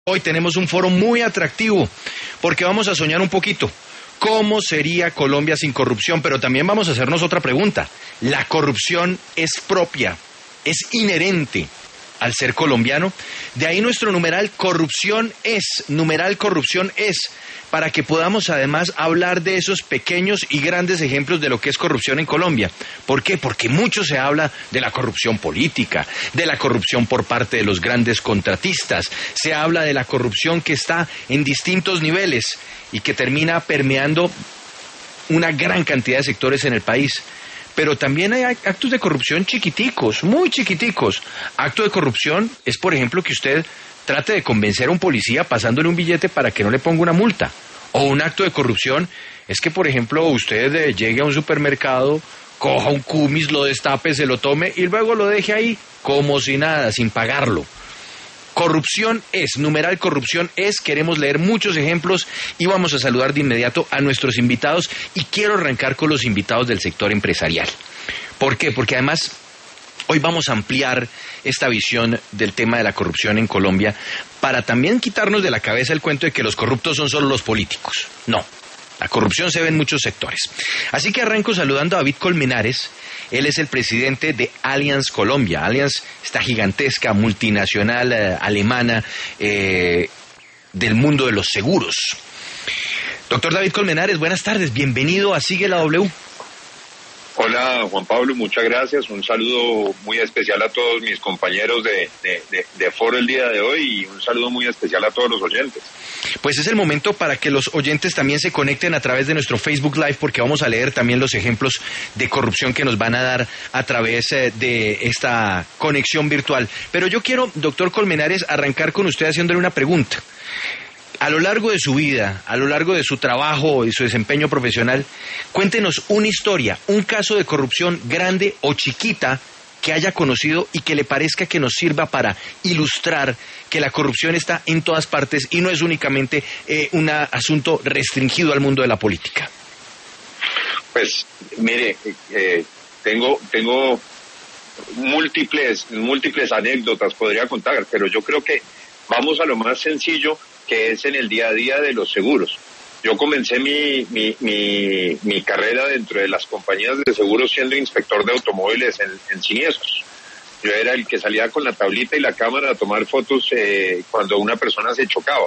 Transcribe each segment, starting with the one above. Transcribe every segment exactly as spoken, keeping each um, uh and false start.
Hoy tenemos un foro muy atractivo porque vamos a soñar un poquito. ¿Cómo sería Colombia sin corrupción? Pero también vamos a hacernos otra pregunta. ¿La corrupción es propia, es inherente al ser colombiano? De ahí nuestro numeral corrupción es, numeral corrupción es, para que podamos además hablar de esos pequeños y grandes ejemplos de lo que es corrupción en Colombia. ¿Por qué? Porque mucho se habla de la corrupción política, de la corrupción por parte de los grandes contratistas, se habla de la corrupción que está en distintos niveles y que termina permeando una gran cantidad de sectores en el país. Pero también hay actos de corrupción chiquiticos, muy chiquiticos. Acto de corrupción es, por ejemplo, que usted trate de convencer a un policía pasándole un billete para que no le ponga una multa. O un acto de corrupción es que, por ejemplo, usted eh, llegue a un supermercado, coja un kumis, lo destape, se lo tome y luego lo deje ahí como si nada, sin pagarlo. Corrupción es, numeral corrupción es, queremos leer muchos ejemplos y vamos a saludar de inmediato a nuestros invitados y quiero arrancar con los invitados del sector empresarial. ¿Por qué? Porque además hoy vamos a ampliar esta visión del tema de la corrupción en Colombia para también quitarnos de la cabeza el cuento de que los corruptos son solo los políticos. No, la corrupción se ve en muchos sectores. Así que arranco saludando a David Colmenares. Él es el presidente de Allianz Colombia. Allianz, esta gigantesca multinacional eh, alemana eh, del mundo de los seguros. Doctor David Colmenares, buenas tardes. Bienvenido a Sigue la W. Hola Juan Pablo, muchas gracias. Un saludo muy especial a todos mis compañeros de, de, de, de foro el día de hoy y un saludo muy especial a todos los oyentes. Pues es el momento para que los oyentes también se conecten a través de nuestro Facebook Live porque vamos a leer también los ejemplos de corrupción que nos van a dar a través de esta conexión virtual. Pero yo quiero, doctor Colmenares, arrancar con usted haciéndole una pregunta. A lo largo de su vida, a lo largo de su trabajo y su desempeño profesional, cuéntenos una historia, un caso de corrupción grande o chiquita que haya conocido y que le parezca que nos sirva para ilustrar que la corrupción está en todas partes y no es únicamente eh, un asunto restringido al mundo de la política. Pues, mire, eh, tengo, tengo múltiples, múltiples anécdotas, podría contar, pero yo creo que vamos a lo más sencillo, que es en el día a día de los seguros. Yo comencé mi, mi, mi, mi carrera dentro de las compañías de seguros siendo inspector de automóviles en, en siniestros. Yo era el que salía con la tablita y la cámara a tomar fotos eh, cuando una persona se chocaba.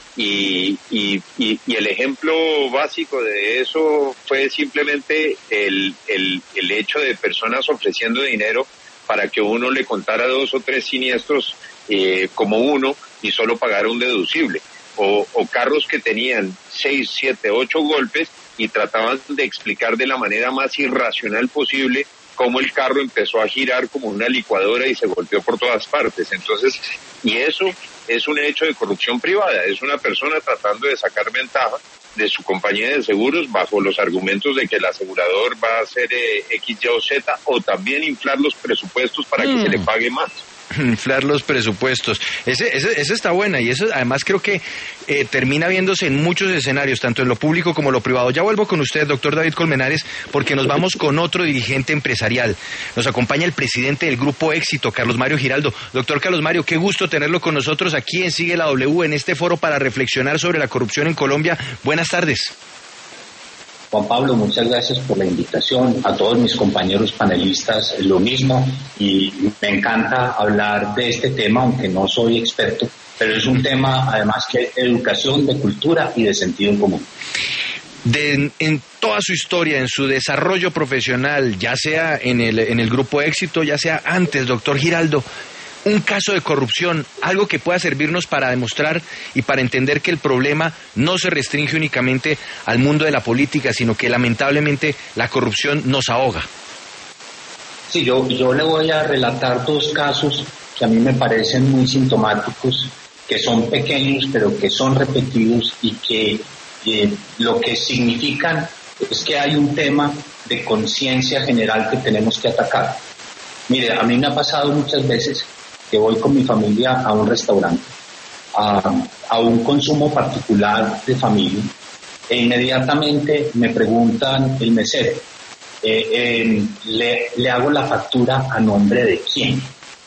Y, y, y, y el ejemplo básico de eso fue simplemente el, el, el hecho de personas ofreciendo dinero para que uno le contara dos o tres siniestros eh, como uno y solo pagar un deducible. O, o carros que tenían seis, siete, ocho golpes y trataban de explicar de la manera más irracional posible cómo el carro empezó a girar como una licuadora y se golpeó por todas partes. Entonces, y eso es un hecho de corrupción privada, es una persona tratando de sacar ventaja de su compañía de seguros bajo los argumentos de que el asegurador va a hacer eh, X, Y o Z o también inflar los presupuestos para mm. que se le pague más. Inflar los presupuestos. Ese, ese, esa está buena y eso además creo que eh, termina viéndose en muchos escenarios, tanto en lo público como en lo privado. Ya vuelvo con usted, doctor David Colmenares, porque nos vamos con otro dirigente empresarial. Nos acompaña el presidente del Grupo Éxito, Carlos Mario Giraldo. Doctor Carlos Mario, qué gusto tenerlo con nosotros aquí en Sigue la W, en este foro para reflexionar sobre la corrupción en Colombia. Buenas tardes. Juan Pablo, muchas gracias por la invitación. A todos mis compañeros panelistas, lo mismo. Y me encanta hablar de este tema, aunque no soy experto, pero es un tema, además, que es educación, de cultura y de sentido común. De, en toda su historia, en su desarrollo profesional, ya sea en el, en el Grupo Éxito, ya sea antes, doctor Giraldo, un caso de corrupción, algo que pueda servirnos para demostrar y para entender que el problema no se restringe únicamente al mundo de la política, sino que lamentablemente la corrupción nos ahoga. Sí, yo, yo le voy a relatar dos casos que a mí me parecen muy sintomáticos, que son pequeños pero que son repetidos y que eh, lo que significan es que hay un tema de conciencia general que tenemos que atacar. Mire, a mí me ha pasado muchas veces que voy con mi familia a un restaurante, a, a un consumo particular de familia, e inmediatamente me preguntan el mesero, eh, eh, le, le hago la factura a nombre de quién.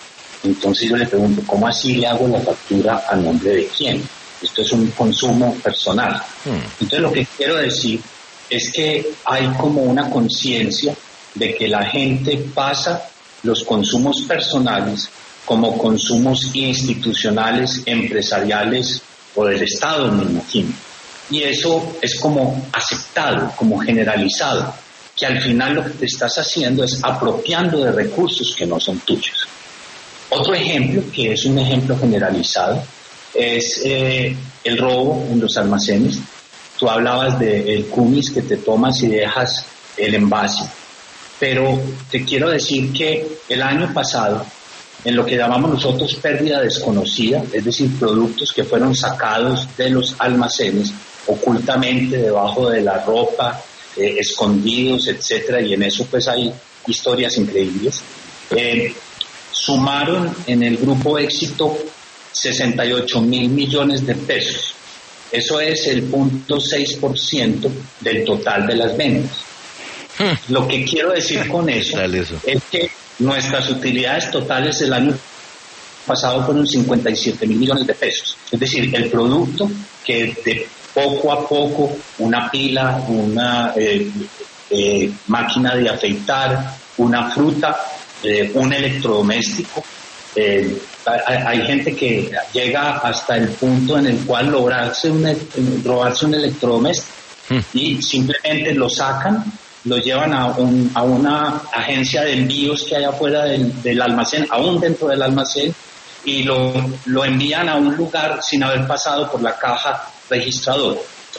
Entonces yo le pregunto, ¿cómo así le hago la factura a nombre de quién? Esto es un consumo personal. Hmm. Entonces lo que quiero decir es que hay como una conciencia de que la gente pasa los consumos personales como consumos institucionales, empresariales o del Estado, me imagino. Y eso es como aceptado, como generalizado, que al final lo que te estás haciendo es apropiando de recursos que no son tuyos. Otro ejemplo, que es un ejemplo generalizado, es eh, el robo en los almacenes. Tú hablabas del kumis que te tomas y dejas el envase, pero te quiero decir que el año pasado, en lo que llamamos nosotros pérdida desconocida, es decir, productos que fueron sacados de los almacenes ocultamente debajo de la ropa, eh, escondidos, etcétera, y en eso pues hay historias increíbles, eh, sumaron en el grupo Éxito sesenta y ocho mil millones de pesos. Eso es el cero punto seis por ciento del total de las ventas. Hmm. Lo que quiero decir con eso, eso es que nuestras utilidades totales el año pasado fueron cincuenta y siete mil millones de pesos. Es decir, el producto que de poco a poco, una pila, una eh, eh, máquina de afeitar, una fruta, eh, un electrodoméstico, eh, hay, hay gente que llega hasta el punto en el cual lograrse un, robarse un electrodoméstico hmm. y simplemente lo sacan, lo llevan a, un, a una agencia de envíos que hay afuera del, del almacén, aún dentro del almacén, y lo, lo envían a un lugar sin haber pasado por la caja registradora.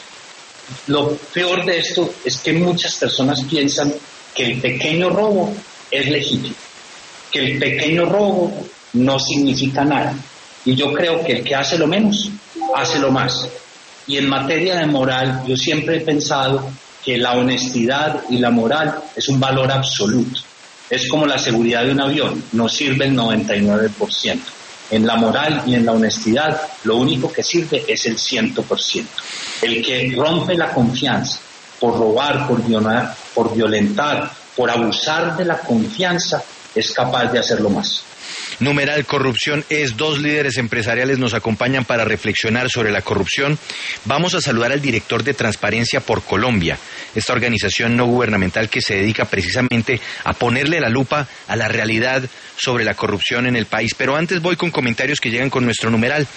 Lo peor de esto es que muchas personas piensan que el pequeño robo es legítimo, que el pequeño robo no significa nada. Y yo creo que el que hace lo menos, hace lo más. Y en materia de moral, yo siempre he pensado que la honestidad y la moral es un valor absoluto. Es como la seguridad de un avión, no sirve el noventa y nueve por ciento. En la moral y en la honestidad, lo único que sirve es el cien por ciento. El que rompe la confianza por robar, por violar, por violentar, por abusar de la confianza, es capaz de hacerlo más. Numeral Corrupción es, dos líderes empresariales nos acompañan para reflexionar sobre la corrupción. Vamos a saludar al director de Transparencia por Colombia, esta organización no gubernamental que se dedica precisamente a ponerle la lupa a la realidad sobre la corrupción en el país. Pero antes voy con comentarios que llegan con nuestro numeral.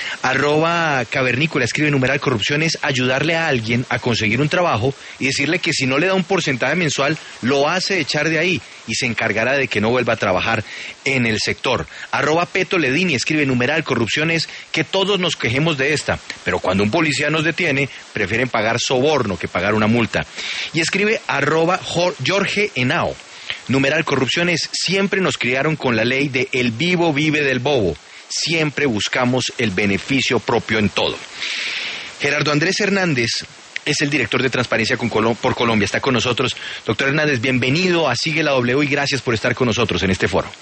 Arroba Cavernícola escribe: numeral Corrupción es ayudarle a alguien a conseguir un trabajo y decirle que si no le da un porcentaje mensual, lo hace echar de ahí y se encargará de que no vuelva a trabajar en el sector. Arroba Peto Ledini escribe: numeral Corrupción es que todos nos quejemos de esta, pero cuando un policía nos detiene, prefieren pagar soborno que pagar una multa. Y escribe arroba Jorge Henao: numeral Corrupción es, siempre nos criaron con la ley de el vivo vive del bobo. Siempre buscamos el beneficio propio en todo. Gerardo Andrés Hernández es el director de Transparencia con Colo- por Colombia. Está con nosotros. Doctor Hernández, bienvenido a Sigue la W y gracias por estar con nosotros en este foro.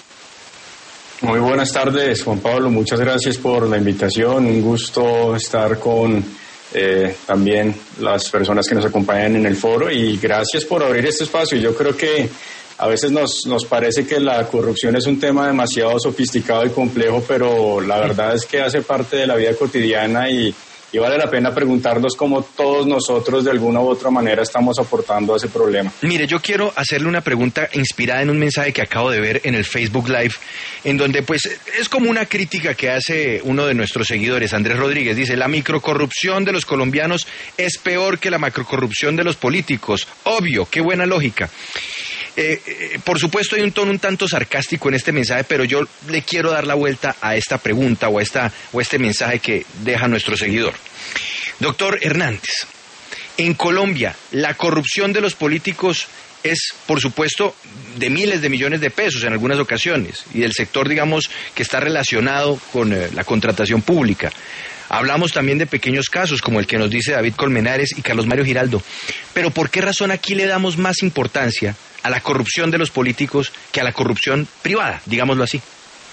Muy buenas tardes, Juan Pablo. Muchas gracias por la invitación. Un gusto estar con eh, también las personas que nos acompañan en el foro y gracias por abrir este espacio. Yo creo que a veces nos, nos parece que la corrupción es un tema demasiado sofisticado y complejo, pero la verdad es que hace parte de la vida cotidiana y, y vale la pena preguntarnos cómo todos nosotros de alguna u otra manera estamos aportando a ese problema. Mire, yo quiero hacerle una pregunta inspirada en un mensaje que acabo de ver en el Facebook Live, en donde pues es como una crítica que hace uno de nuestros seguidores, Andrés Rodríguez. Dice: la microcorrupción de los colombianos es peor que la macrocorrupción de los políticos. Obvio, qué buena lógica. Eh, eh, por supuesto hay un tono un tanto sarcástico en este mensaje, pero yo le quiero dar la vuelta a esta pregunta o a, esta, o a este mensaje que deja nuestro seguidor. Doctor Hernández, en Colombia la corrupción de los políticos es, por supuesto, de miles de millones de pesos en algunas ocasiones, y del sector, digamos, que está relacionado con eh, la contratación pública. Hablamos también de pequeños casos, como el que nos dice David Colmenares y Carlos Mario Giraldo. Pero ¿por qué razón aquí le damos más importancia a la corrupción de los políticos que a la corrupción privada, digámoslo así?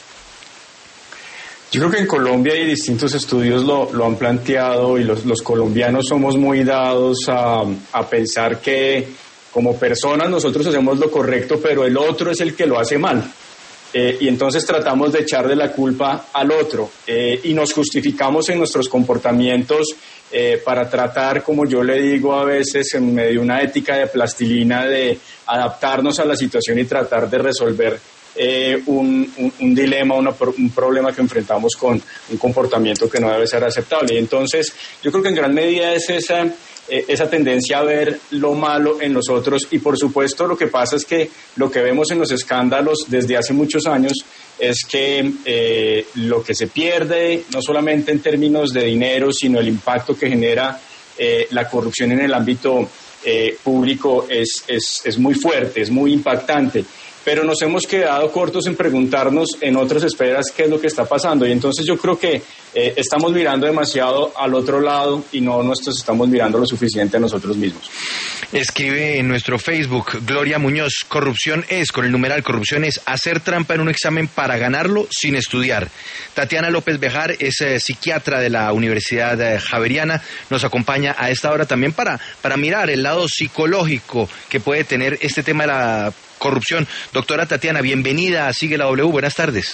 Yo creo que en Colombia hay distintos estudios lo, lo han planteado y los, los colombianos somos muy dados a, a pensar que como personas nosotros hacemos lo correcto, pero el otro es el que lo hace mal. eh, y entonces tratamos de echarle la culpa al otro eh, y nos justificamos en nuestros comportamientos eh, para tratar, como yo le digo a veces, en medio de una ética de plastilina, de adaptarnos a la situación y tratar de resolver eh, un, un, un dilema, una, un problema que enfrentamos con un comportamiento que no debe ser aceptable. Y entonces yo creo que en gran medida es esa... esa tendencia a ver lo malo en los otros, y por supuesto lo que pasa es que lo que vemos en los escándalos desde hace muchos años es que eh, lo que se pierde, no solamente en términos de dinero, sino el impacto que genera eh, la corrupción en el ámbito eh, público es, es, es muy fuerte, es muy impactante. Pero nos hemos quedado cortos en preguntarnos en otras esferas qué es lo que está pasando, y entonces yo creo que eh, estamos mirando demasiado al otro lado y no nos estamos mirando lo suficiente a nosotros mismos. Escribe en nuestro Facebook Gloria Muñoz: corrupción es, con el numeral corrupción es, hacer trampa en un examen para ganarlo sin estudiar. Tatiana López Bejar es eh, psiquiatra de la Universidad eh, Javeriana, nos acompaña a esta hora también para, para mirar el lado psicológico que puede tener este tema de la corrupción. Doctora Tatiana, bienvenida a Sigue la W, buenas tardes.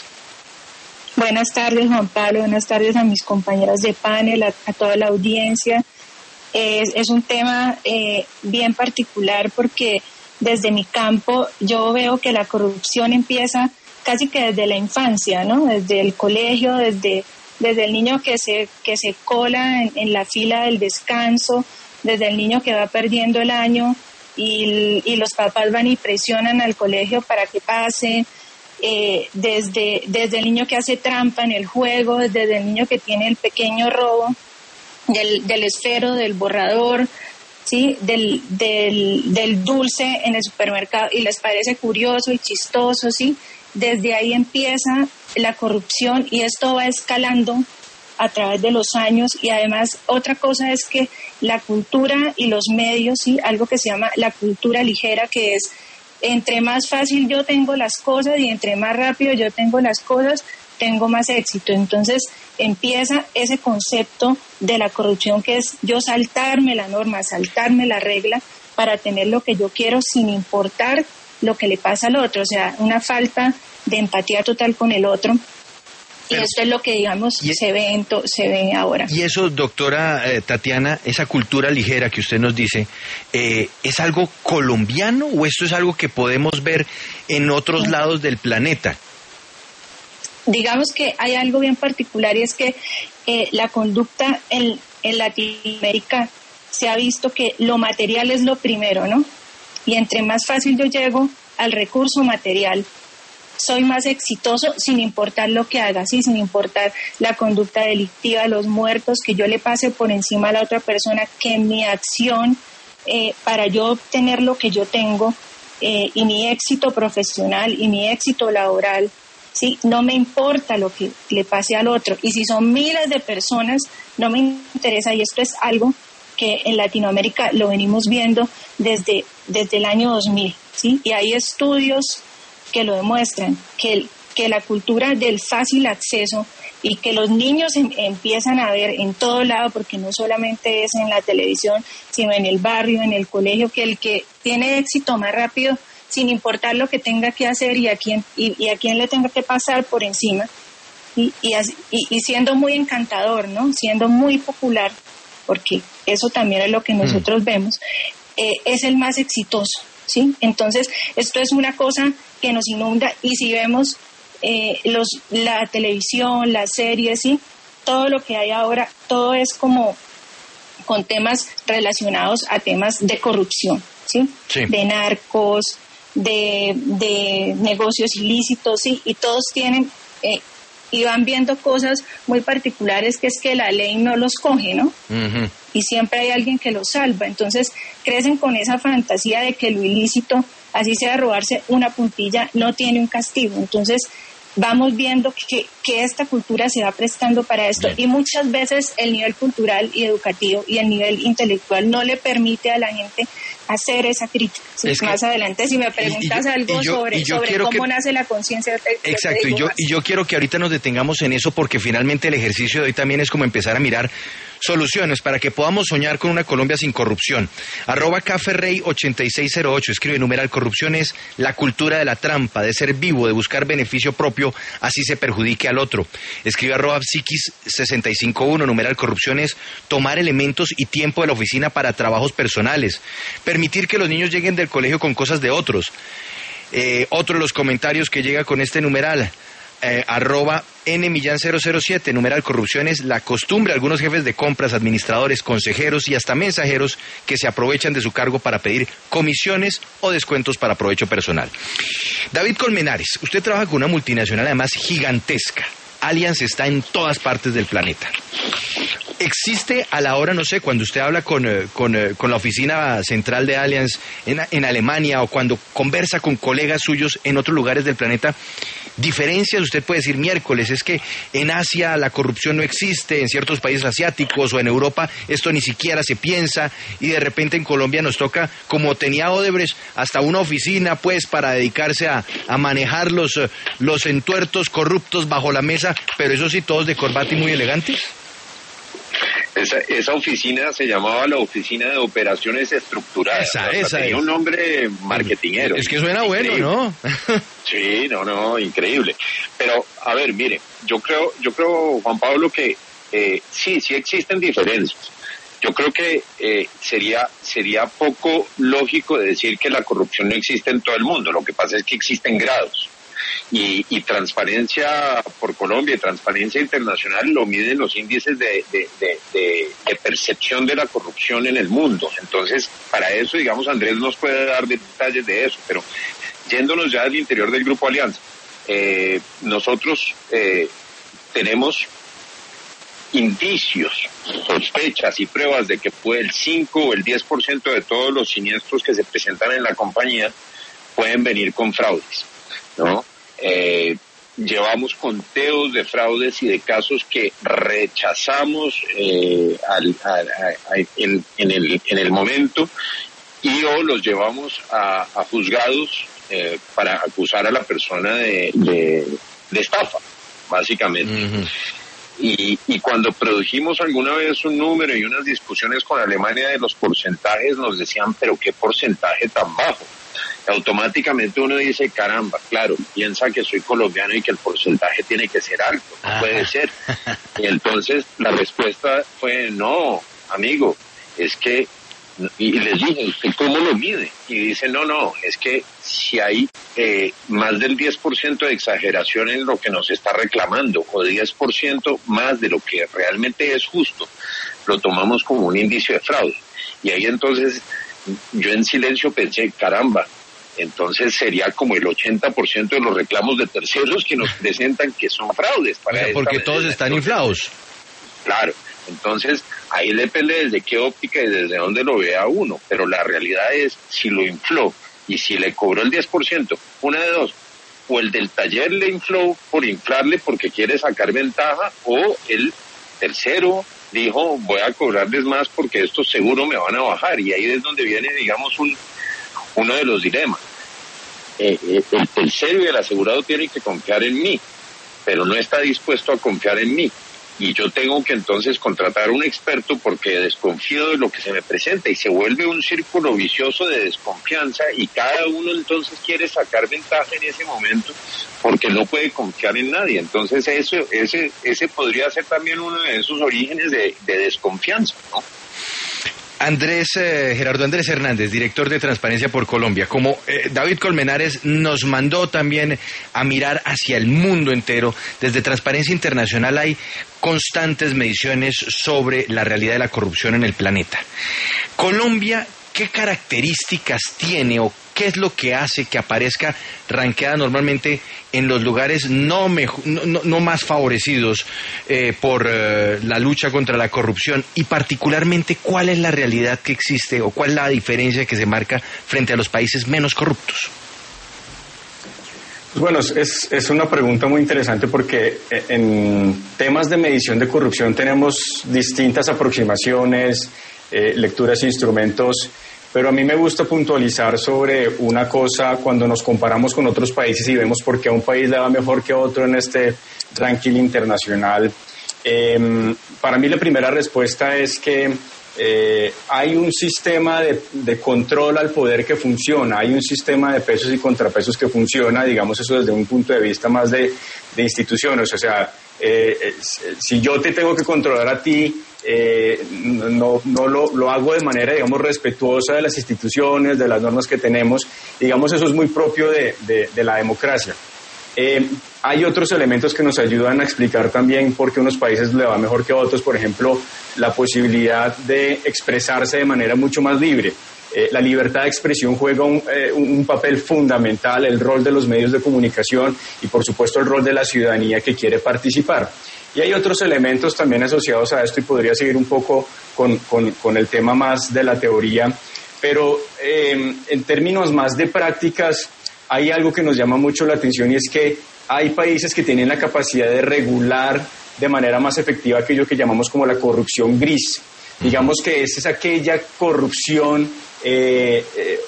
Buenas tardes, Juan Pablo, buenas tardes a mis compañeras de panel, a, a toda la audiencia. Es, es un tema eh, bien particular porque desde mi campo yo veo que la corrupción empieza casi que desde la infancia, ¿no? Desde el colegio, desde, desde el niño que se, que se cola en, en la fila del descanso, desde el niño que va perdiendo el año, Y, y los papás van y presionan al colegio para que pase, eh, desde, desde el niño que hace trampa en el juego, desde el niño que tiene el pequeño robo del, del esfero, del borrador, ¿sí? del, del, del dulce en el supermercado, y les parece curioso y chistoso, ¿sí? Desde ahí empieza la corrupción y esto va escalando a través de los años. Y además otra cosa es que la cultura y los medios, sí, algo que se llama la cultura ligera, que es entre más fácil yo tengo las cosas y entre más rápido yo tengo las cosas, tengo más éxito. Entonces empieza ese concepto de la corrupción, que es yo saltarme la norma, saltarme la regla para tener lo que yo quiero sin importar lo que le pasa al otro, o sea, una falta de empatía total con el otro. Pero, y esto es lo que, digamos, y, se ve en to, se ve ahora. Y eso, doctora eh, Tatiana, esa cultura ligera que usted nos dice, eh, ¿es algo colombiano o esto es algo que podemos ver en otros sí. lados del planeta? Digamos que hay algo bien particular, y es que eh, la conducta en, en Latinoamérica se ha visto que lo material es lo primero, ¿no? Y entre más fácil yo llego al recurso material, soy más exitoso sin importar lo que haga, ¿sí? Sin importar la conducta delictiva, los muertos, que yo le pase por encima a la otra persona, que mi acción eh, para yo obtener lo que yo tengo eh, y mi éxito profesional y mi éxito laboral, ¿sí? No me importa lo que le pase al otro. Y si son miles de personas, no me interesa. Y esto es algo que en Latinoamérica lo venimos viendo desde, desde el año dos mil, ¿sí? Y hay estudios que lo demuestran, que, que la cultura del fácil acceso y que los niños em, empiezan a ver en todo lado, porque no solamente es en la televisión, sino en el barrio, en el colegio, que el que tiene éxito más rápido, sin importar lo que tenga que hacer y a quién, y, y a quién le tenga que pasar por encima, y, y, y, y siendo muy encantador, ¿no? Siendo muy popular, porque eso también es lo que nosotros mm. vemos, eh, es el más exitoso, ¿sí? Entonces, esto es una cosa que nos inunda, y si vemos eh, los, la televisión, las series, ¿sí? Todo lo que hay ahora, todo es como con temas relacionados a temas de corrupción, ¿sí? Sí. De narcos, de, de negocios ilícitos, ¿sí? Y todos tienen, eh, y van viendo cosas muy particulares, que es que la ley no los coge, ¿no? Uh-huh. Y siempre hay alguien que los salva. Entonces crecen con esa fantasía de que lo ilícito, así sea robarse una puntilla, no tiene un castigo. Entonces vamos viendo que, que esta cultura se va prestando para esto. Bien. Y muchas veces el nivel cultural y educativo y el nivel intelectual no le permite a la gente hacer esa crítica. ¿Sí? Es más que, adelante, si me preguntas y, y, algo y yo, sobre, yo sobre cómo que, nace la conciencia. Exacto, y yo, y yo quiero que ahorita nos detengamos en eso, porque finalmente el ejercicio de hoy también es como empezar a mirar soluciones para que podamos soñar con una Colombia sin corrupción. Arroba Caferrey ochenta y seis cero ocho, escribe: numeral corrupción es la cultura de la trampa, de ser vivo, de buscar beneficio propio, así se perjudique al otro. Escribe arroba Psiquis sesenta y cinco uno, numeral corrupción es tomar elementos y tiempo de la oficina para trabajos personales, permitir que los niños lleguen del colegio con cosas de otros. Eh, otro de los comentarios que llega con este numeral, eh, arroba N Millán cero cero siete, numeral corrupción es la costumbre de algunos jefes de compras, administradores, consejeros y hasta mensajeros que se aprovechan de su cargo para pedir comisiones o descuentos para provecho personal. David Colmenares, usted trabaja con una multinacional además gigantesca. Allianz está en todas partes del planeta. ¿Existe a la hora, no sé, cuando usted habla con, con, con la oficina central de Allianz en, en Alemania o cuando conversa con colegas suyos en otros lugares del planeta, diferencias? Usted puede decir miércoles, es que en Asia la corrupción no existe, en ciertos países asiáticos o en Europa esto ni siquiera se piensa, y de repente en Colombia nos toca, como tenía Odebrecht, hasta una oficina pues para dedicarse a, a manejar los, los entuertos corruptos bajo la mesa, pero eso sí, todos de corbata y muy elegantes. Esa, esa oficina se llamaba la Oficina de Operaciones Estructuradas. Esa, o sea, esa tenía es. un nombre marketingero. Es que suena bueno, ¿no? Sí, no, no, increíble. Pero, a ver, mire, yo creo, yo creo, Juan Pablo, que eh, sí, sí existen diferencias. Yo creo que eh, sería, sería poco lógico decir que la corrupción no existe en todo el mundo. Lo que pasa es que existen grados. Y, y Transparencia por Colombia y Transparencia Internacional lo miden los índices de, de, de, de, de percepción de la corrupción en el mundo. Entonces, para eso, digamos, Andrés nos puede dar detalles de eso, pero yéndonos ya al interior del Grupo Alianza, eh, nosotros eh, tenemos indicios, sospechas y pruebas de que puede el cinco o el diez por ciento de todos los siniestros que se presentan en la compañía pueden venir con fraudes, ¿no? Eh, llevamos conteos de fraudes y de casos que rechazamos eh, al, a, a, a, en, en, el, en el momento, y o los llevamos a, a juzgados eh, para acusar a la persona de, de, de estafa, básicamente. Uh-huh. Y, y cuando produjimos alguna vez un número y unas discusiones con Alemania de los porcentajes, nos decían, pero qué porcentaje tan bajo. Automáticamente uno dice, caramba, claro, piensa que soy colombiano y que el porcentaje tiene que ser alto, no ah. puede ser. Y entonces la respuesta fue, no, amigo, es que, y les dije, ¿usted cómo lo mide? Y dice, no, no, es que si hay eh, más del diez por ciento de exageración en lo que nos está reclamando, o diez por ciento más de lo que realmente es justo, lo tomamos como un indicio de fraude. Y ahí entonces yo en silencio pensé, caramba, entonces sería como el ochenta por ciento de los reclamos de terceros que nos presentan que son fraudes. Para o sea, porque todos están inflados. Claro, entonces ahí depende desde qué óptica y desde dónde lo vea uno, pero la realidad es, si lo infló y si le cobró el diez por ciento, una de dos, o el del taller le infló por inflarle porque quiere sacar ventaja, o el tercero dijo, voy a cobrarles más porque estos seguro me van a bajar, y ahí es donde viene, digamos, un uno de los dilemas. Eh, eh, el tercero y el asegurado tienen que confiar en mí, pero no está dispuesto a confiar en mí, y yo tengo que entonces contratar a un experto porque desconfío de lo que se me presenta, y se vuelve un círculo vicioso de desconfianza, y cada uno entonces quiere sacar ventaja en ese momento porque no puede confiar en nadie. Entonces eso, ese, ese podría ser también uno de esos orígenes de, de desconfianza, ¿no? Andrés, eh, Gerardo Andrés Hernández, director de Transparencia por Colombia, como eh, David Colmenares nos mandó también a mirar hacia el mundo entero, desde Transparencia Internacional hay constantes mediciones sobre la realidad de la corrupción en el planeta. Colombia, ¿qué características tiene o qué es lo que hace que aparezca ranqueada normalmente en los lugares no, mejor, no, no más favorecidos eh, por eh, la lucha contra la corrupción? Y particularmente, ¿cuál es la realidad que existe o cuál es la diferencia que se marca frente a los países menos corruptos? Bueno, es, es una pregunta muy interesante porque en temas de medición de corrupción tenemos distintas aproximaciones, eh, lecturas e instrumentos, pero a mí me gusta puntualizar sobre una cosa cuando nos comparamos con otros países y vemos por qué a un país le va mejor que a otro en este ranking internacional. Eh, para mí la primera respuesta es que eh, hay un sistema de, de control al poder que funciona, hay un sistema de pesos y contrapesos que funciona, digamos eso desde un punto de vista más de, de instituciones, o sea, eh, si yo te tengo que controlar a ti, eh, no, no lo, lo hago de manera, digamos, respetuosa de las instituciones, de las normas que tenemos, digamos eso es muy propio de, de, de la democracia. Eh, hay otros elementos que nos ayudan a explicar también por qué a unos países le va mejor que a otros, por ejemplo, la posibilidad de expresarse de manera mucho más libre. Eh, la libertad de expresión juega un, eh, un papel fundamental, el rol de los medios de comunicación y, por supuesto, el rol de la ciudadanía que quiere participar. Y hay otros elementos también asociados a esto y podría seguir un poco con, con, con el tema más de la teoría, pero eh, en términos más de prácticas, hay algo que nos llama mucho la atención y es que hay países que tienen la capacidad de regular de manera más efectiva aquello que llamamos como la corrupción gris. Digamos que esa es aquella corrupción eh, eh,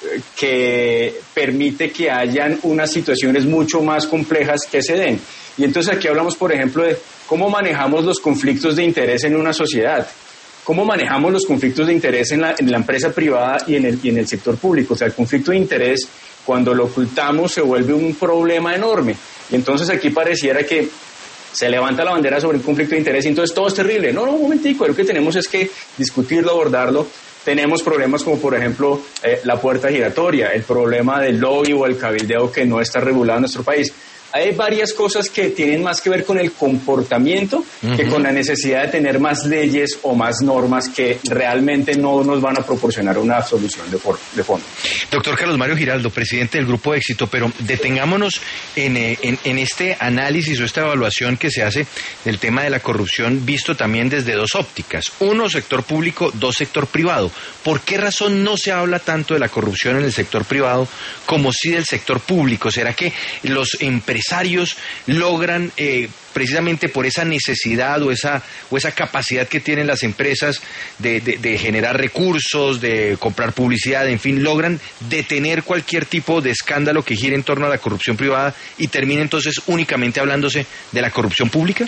que permite que hayan unas situaciones mucho más complejas que se den. Y entonces aquí hablamos, por ejemplo, de cómo manejamos los conflictos de interés en una sociedad. ¿Cómo manejamos los conflictos de interés en la, en la empresa privada y en, el, y en el sector público? O sea, el conflicto de interés, cuando lo ocultamos, se vuelve un problema enorme. Y entonces aquí pareciera que se levanta la bandera sobre el conflicto de interés y entonces todo es terrible. No, no, un momentico, lo que tenemos es que discutirlo, abordarlo. Tenemos problemas como, por ejemplo, eh, la puerta giratoria, el problema del lobby o el cabildeo que no está regulado en nuestro país. Hay varias cosas que tienen más que ver con el comportamiento uh-huh. que con la necesidad de tener más leyes o más normas que realmente no nos van a proporcionar una solución de, for- de fondo. Doctor Carlos Mario Giraldo, presidente del Grupo Éxito, pero detengámonos en, en, en este análisis o esta evaluación que se hace del tema de la corrupción visto también desde dos ópticas. Uno, sector público, dos, sector privado. ¿Por qué razón no se habla tanto de la corrupción en el sector privado como sí del sector público? ¿Será que los empresarios empresarios logran eh, precisamente por esa necesidad o esa o esa capacidad que tienen las empresas de, de, de generar recursos, de comprar publicidad, en fin, logran detener cualquier tipo de escándalo que gire en torno a la corrupción privada y termina entonces únicamente hablándose de la corrupción pública?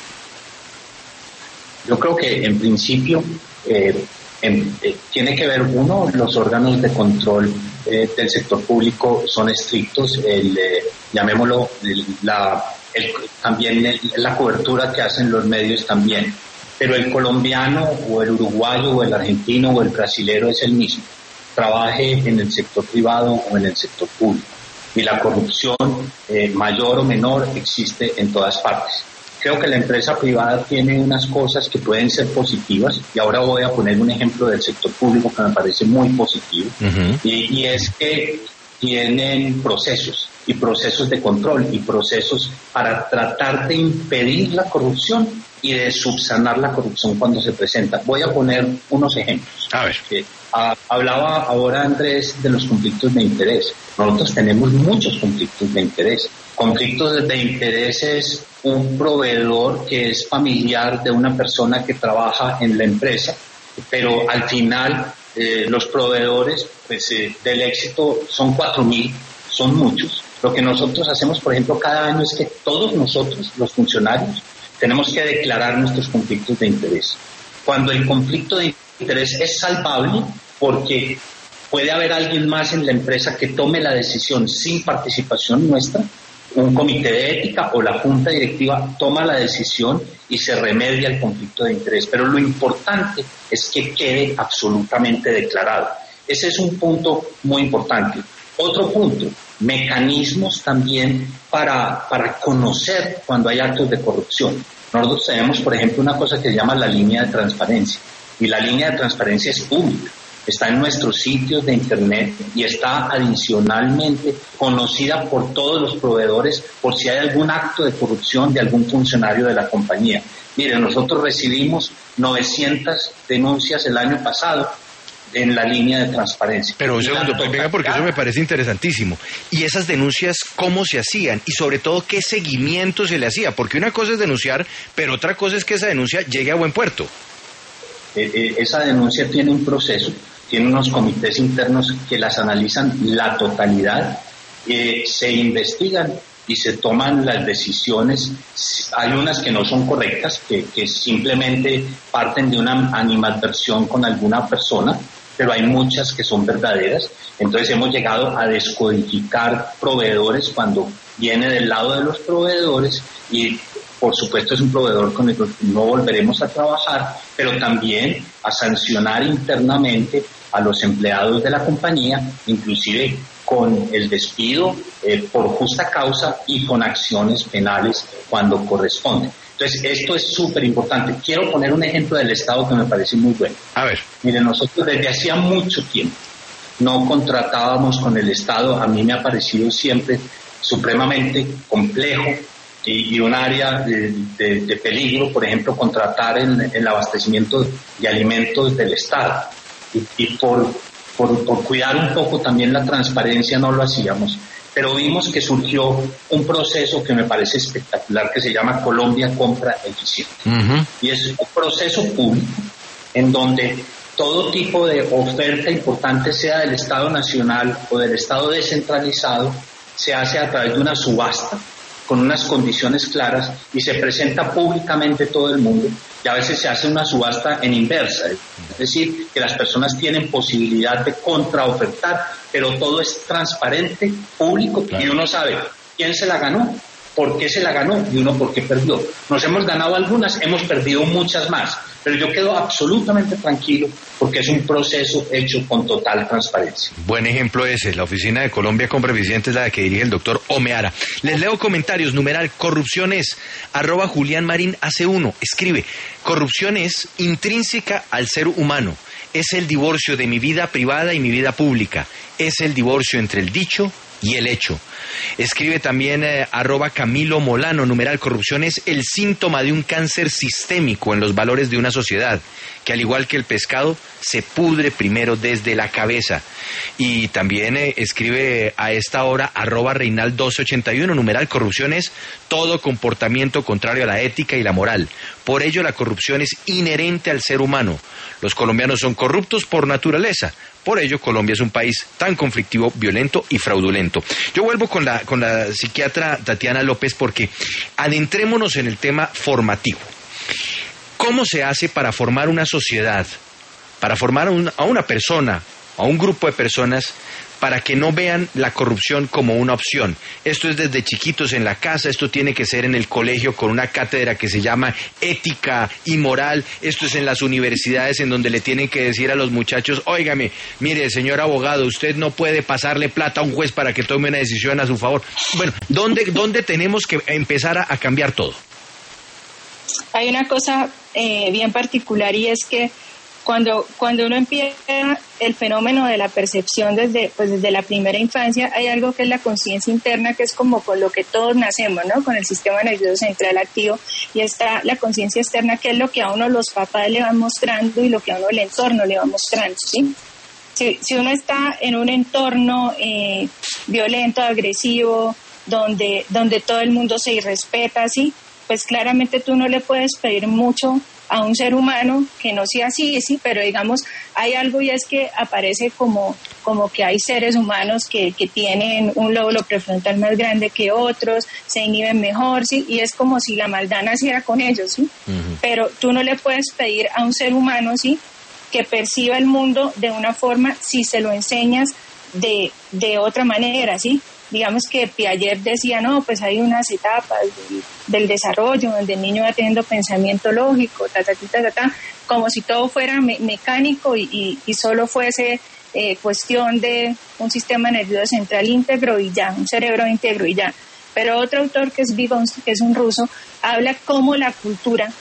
Yo creo que en principio eh, en, eh, tiene que ver, uno, los órganos de control eh, del sector público son estrictos, el, eh, llamémoslo, el, la, el, también el, la cobertura que hacen los medios también, pero el colombiano o el uruguayo o el argentino o el brasilero es el mismo, trabaje en el sector privado o en el sector público, y la corrupción eh, mayor o menor existe en todas partes. Creo que la empresa privada tiene unas cosas que pueden ser positivas, y ahora voy a poner un ejemplo del sector público que me parece muy positivo, uh-huh. y, y es que tienen procesos, y procesos de control, y procesos para tratar de impedir la corrupción y de subsanar la corrupción cuando se presenta. Voy a poner unos ejemplos. A ver. Eh, a, hablaba ahora Andrés de los conflictos de interés. Nosotros tenemos muchos conflictos de interés. Conflictos de interés es un proveedor que es familiar de una persona que trabaja en la empresa, pero al final eh, los proveedores pues, eh, del éxito son cuatro mil, son muchos. Lo que nosotros hacemos, por ejemplo, cada año es que todos nosotros, los funcionarios, tenemos que declarar nuestros conflictos de interés. Cuando el conflicto de interés es salvable, porque puede haber alguien más en la empresa que tome la decisión sin participación nuestra, un comité de ética o la junta directiva toma la decisión y se remedia el conflicto de interés. Pero lo importante es que quede absolutamente declarado. Ese es un punto muy importante. Otro punto, mecanismos también para, para conocer cuando hay actos de corrupción. Nosotros tenemos, por ejemplo, una cosa que se llama la línea de transparencia, y la línea de transparencia es pública. Está en nuestros sitios de internet y está adicionalmente conocida por todos los proveedores por si hay algún acto de corrupción de algún funcionario de la compañía. Miren, nosotros recibimos novecientas denuncias el año pasado en la línea de transparencia. Pero un segundo, venga, porque eso me parece interesantísimo. ¿Y esas denuncias cómo se hacían? Y sobre todo, ¿qué seguimiento se le hacía? Porque una cosa es denunciar, pero otra cosa es que esa denuncia llegue a buen puerto. Eh, eh, esa denuncia tiene un proceso, tiene unos comités internos que las analizan la totalidad, eh, se investigan y se toman las decisiones. Hay unas que no son correctas, que, que simplemente parten de una animadversión con alguna persona, pero hay muchas que son verdaderas. Entonces hemos llegado a descodificar proveedores cuando viene del lado de los proveedores, y por supuesto es un proveedor con el que no volveremos a trabajar, pero también a sancionar internamente a los empleados de la compañía, inclusive con el despido eh, por justa causa y con acciones penales cuando corresponde. Entonces, esto es súper importante. Quiero poner un ejemplo del Estado que me parece muy bueno. A ver. Miren, nosotros desde hacía mucho tiempo no contratábamos con el Estado. A mí me ha parecido siempre supremamente complejo y, y un área de, de, de peligro, por ejemplo, contratar en el abastecimiento de alimentos del Estado. Y, y por, por, por cuidar un poco también la transparencia no lo hacíamos. Pero vimos que surgió un proceso que me parece espectacular, que se llama Colombia Compra Eficiente. Uh-huh. Y es un proceso público en donde todo tipo de oferta importante, sea del Estado nacional o del Estado descentralizado, se hace a través de una subasta con unas condiciones claras y se presenta públicamente todo el mundo. Y a veces se hace una subasta en inversa, es decir, que las personas tienen posibilidad de contraofertar, pero todo es transparente, público, claro. Y uno sabe quién se la ganó, por qué se la ganó y uno por qué perdió. Nos hemos ganado algunas, hemos perdido muchas más, pero yo quedo absolutamente tranquilo porque es un proceso hecho con total transparencia. Buen ejemplo ese, la Oficina de Colombia Compra Eficiente es la que dirige el doctor Omeara. Les leo comentarios, numeral, corrupción es, arroba Julián Marín hace uno, escribe, corrupción es intrínseca al ser humano, es el divorcio de mi vida privada y mi vida pública, es el divorcio entre el dicho y el hecho. Escribe también eh, arroba Camilo Molano, numeral, corrupción es el síntoma de un cáncer sistémico en los valores de una sociedad, que al igual que el pescado, se pudre primero desde la cabeza. Y también eh, escribe a esta hora arroba Reinal doce ochenta y uno, numeral, corrupción es todo comportamiento contrario a la ética y la moral. Por ello la corrupción es inherente al ser humano. Los colombianos son corruptos por naturaleza. Por ello, Colombia es un país tan conflictivo, violento y fraudulento. Yo vuelvo con la, con la psiquiatra Tatiana López porque adentrémonos en el tema formativo. ¿Cómo se hace para formar una sociedad, para formar a, un, a una persona, a un grupo de personas, para que no vean la corrupción como una opción? Esto es desde chiquitos en la casa, esto tiene que ser en el colegio con una cátedra que se llama ética y moral, esto es en las universidades en donde le tienen que decir a los muchachos, óigame, mire señor abogado, usted no puede pasarle plata a un juez para que tome una decisión a su favor. Bueno, ¿dónde, dónde tenemos que empezar a, a cambiar todo? Hay una cosa eh, bien particular y es que Cuando, cuando uno empieza el fenómeno de la percepción desde, pues desde la primera infancia, hay algo que es la conciencia interna, que es como con lo que todos nacemos, ¿no? Con el sistema nervioso central activo, y está la conciencia externa, que es lo que a uno los papás le van mostrando y lo que a uno el entorno le va mostrando, ¿sí? Si, si uno está en un entorno eh, violento, agresivo, donde, donde todo el mundo se irrespeta, ¿sí? Pues claramente tú no le puedes pedir mucho a un ser humano que no sea así, sí, pero digamos, hay algo y es que aparece como, como que hay seres humanos que, que tienen un lóbulo prefrontal más grande que otros, se inhiben mejor, sí, y es como si la maldad naciera con ellos, sí, uh-huh. Pero tú no le puedes pedir a un ser humano, sí, que perciba el mundo de una forma si se lo enseñas de, de otra manera, sí. Digamos que Piaget decía, no, pues hay unas etapas del, del desarrollo donde el niño va teniendo pensamiento lógico, ta, ta, ta, ta, ta, como si todo fuera me- mecánico y, y, y solo fuese eh, cuestión de un sistema nervioso central íntegro y ya, un cerebro íntegro y ya. Pero otro autor, que es Vygotsky, que es un ruso, habla cómo la cultura,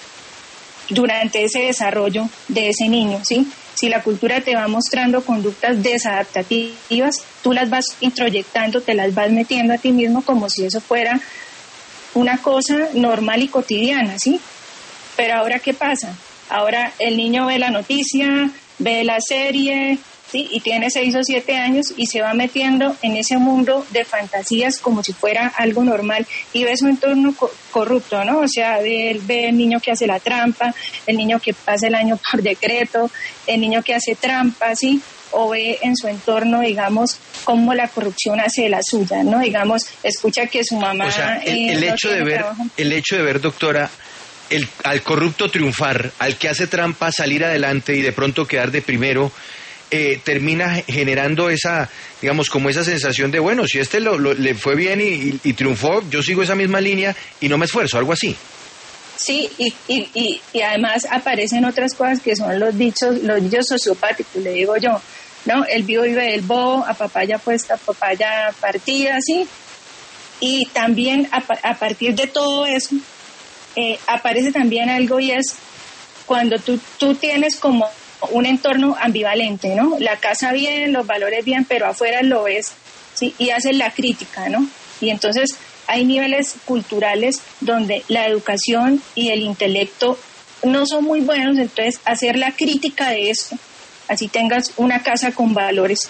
durante ese desarrollo de ese niño, ¿sí? Si la cultura te va mostrando conductas desadaptativas, tú las vas introyectando, te las vas metiendo a ti mismo como si eso fuera una cosa normal y cotidiana, ¿sí? Pero ahora, ¿qué pasa? Ahora el niño ve la noticia, ve la serie, ¿sí? Y tiene seis o siete años y se va metiendo en ese mundo de fantasías como si fuera algo normal y ve su entorno co- corrupto, ¿no? O sea, ve, ve el niño que hace la trampa, el niño que pasa el año por decreto, el niño que hace trampa, ¿sí? o ve en su entorno, digamos, cómo la corrupción hace la suya, ¿no? Digamos, escucha que su mamá... O sea, el, eh, el no hecho de ver, trabajo. el hecho de ver, doctora, el, al corrupto triunfar, al que hace trampa salir adelante y de pronto quedar de primero, eh, termina generando esa, digamos, como esa sensación de, bueno, si este lo, lo, le fue bien y, y, y triunfó, yo sigo esa misma línea y no me esfuerzo, algo así. Sí, y, y, y, y además aparecen otras cosas que son los dichos, los dichos sociopáticos, le digo yo, ¿no? El vivo vive del bobo, a papaya puesta, papaya partida, ¿sí? Y también a, a partir de todo eso, eh, aparece también algo, y es cuando tú, tú tienes como un entorno ambivalente, ¿no? La casa bien, los valores bien, pero afuera lo ves, ¿sí? Y haces la crítica, ¿no? Y entonces hay niveles culturales donde la educación y el intelecto no son muy buenos, entonces hacer la crítica de esto, así tengas una casa con valores,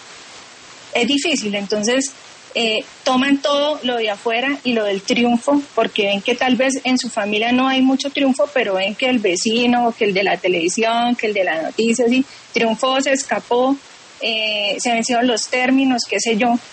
es difícil. Entonces eh, toman todo lo de afuera y lo del triunfo, porque ven que tal vez en su familia no hay mucho triunfo, pero ven que el vecino, que el de la televisión, que el de las noticias, ¿sí? Triunfó, se escapó, eh, se vencieron los términos, qué sé yo,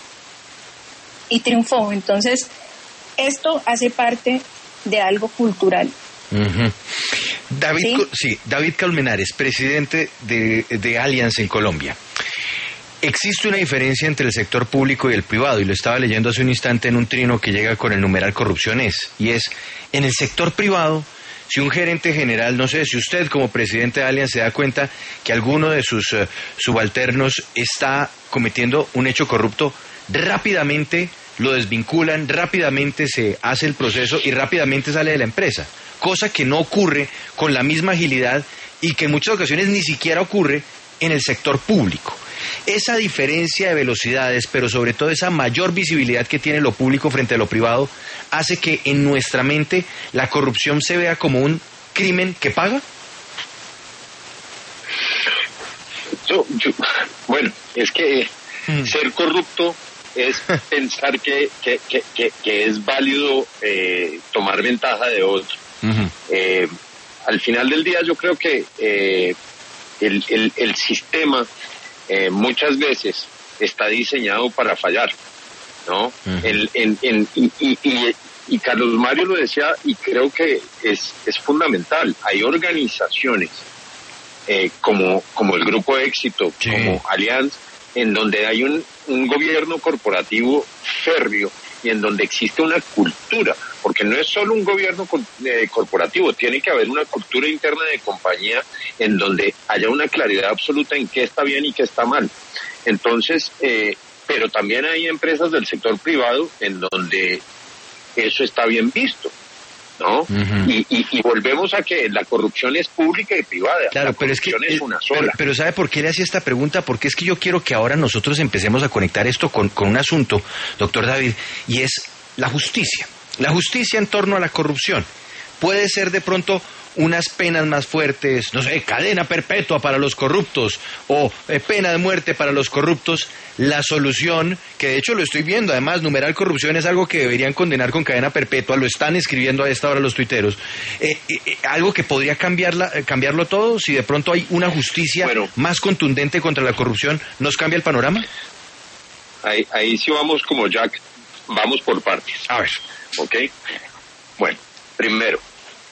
y triunfó. Entonces, esto hace parte de algo cultural. Uh-huh. David, ¿Sí? ¿Sí? David Colmenares, presidente de, de Allianz en Colombia. Existe una diferencia entre el sector público y el privado, y lo estaba leyendo hace un instante en un trino que llega con el numeral corrupción es, y es, en el sector privado, si un gerente general, no sé, si usted como presidente de Allianz se da cuenta que alguno de sus uh, subalternos está cometiendo un hecho corrupto, rápidamente lo desvinculan, rápidamente se hace el proceso y rápidamente sale de la empresa, cosa que no ocurre con la misma agilidad y que en muchas ocasiones ni siquiera ocurre en el sector público. Esa diferencia de velocidades, pero sobre todo esa mayor visibilidad que tiene lo público frente a lo privado, hace que en nuestra mente la corrupción se vea como un crimen que paga. Yo, yo, bueno, es que mm. ser corrupto es pensar que, que, que, que, que es válido eh, tomar ventaja de otro. Uh-huh. Eh, al final del día yo creo que eh, el, el, el sistema eh, muchas veces está diseñado para fallar, ¿no? Uh-huh. el, en, en, y, y, y, y Carlos Mario lo decía, y creo que es, es fundamental. Hay organizaciones eh, como, como el Grupo Éxito, sí. como Allianz, en donde hay un, un gobierno corporativo férreo y en donde existe una cultura, porque no es solo un gobierno eh, corporativo, tiene que haber una cultura interna de compañía en donde haya una claridad absoluta en qué está bien y qué está mal. Entonces, eh, pero también hay empresas del sector privado en donde eso está bien visto, ¿no? Uh-huh. y, y, y volvemos a que la corrupción es pública y privada. Claro, la pero es que es una sola. Pero, pero ¿sabe por qué le hacía esta pregunta? Porque es que yo quiero que ahora nosotros empecemos a conectar esto con, con un asunto, doctor David, y es la justicia. La justicia en torno a la corrupción. Puede ser de pronto unas penas más fuertes, no sé, cadena perpetua para los corruptos o eh, pena de muerte para los corruptos, la solución, que de hecho lo estoy viendo, además numeral corrupción es algo que deberían condenar con cadena perpetua, lo están escribiendo a esta hora los tuiteros, eh, eh, algo que podría cambiarla, eh, cambiarlo todo, si de pronto hay una justicia bueno, más contundente contra la corrupción, ¿nos cambia el panorama? Ahí, ahí sí vamos como Jack, vamos por partes. A ver. ¿Ok? Bueno, primero,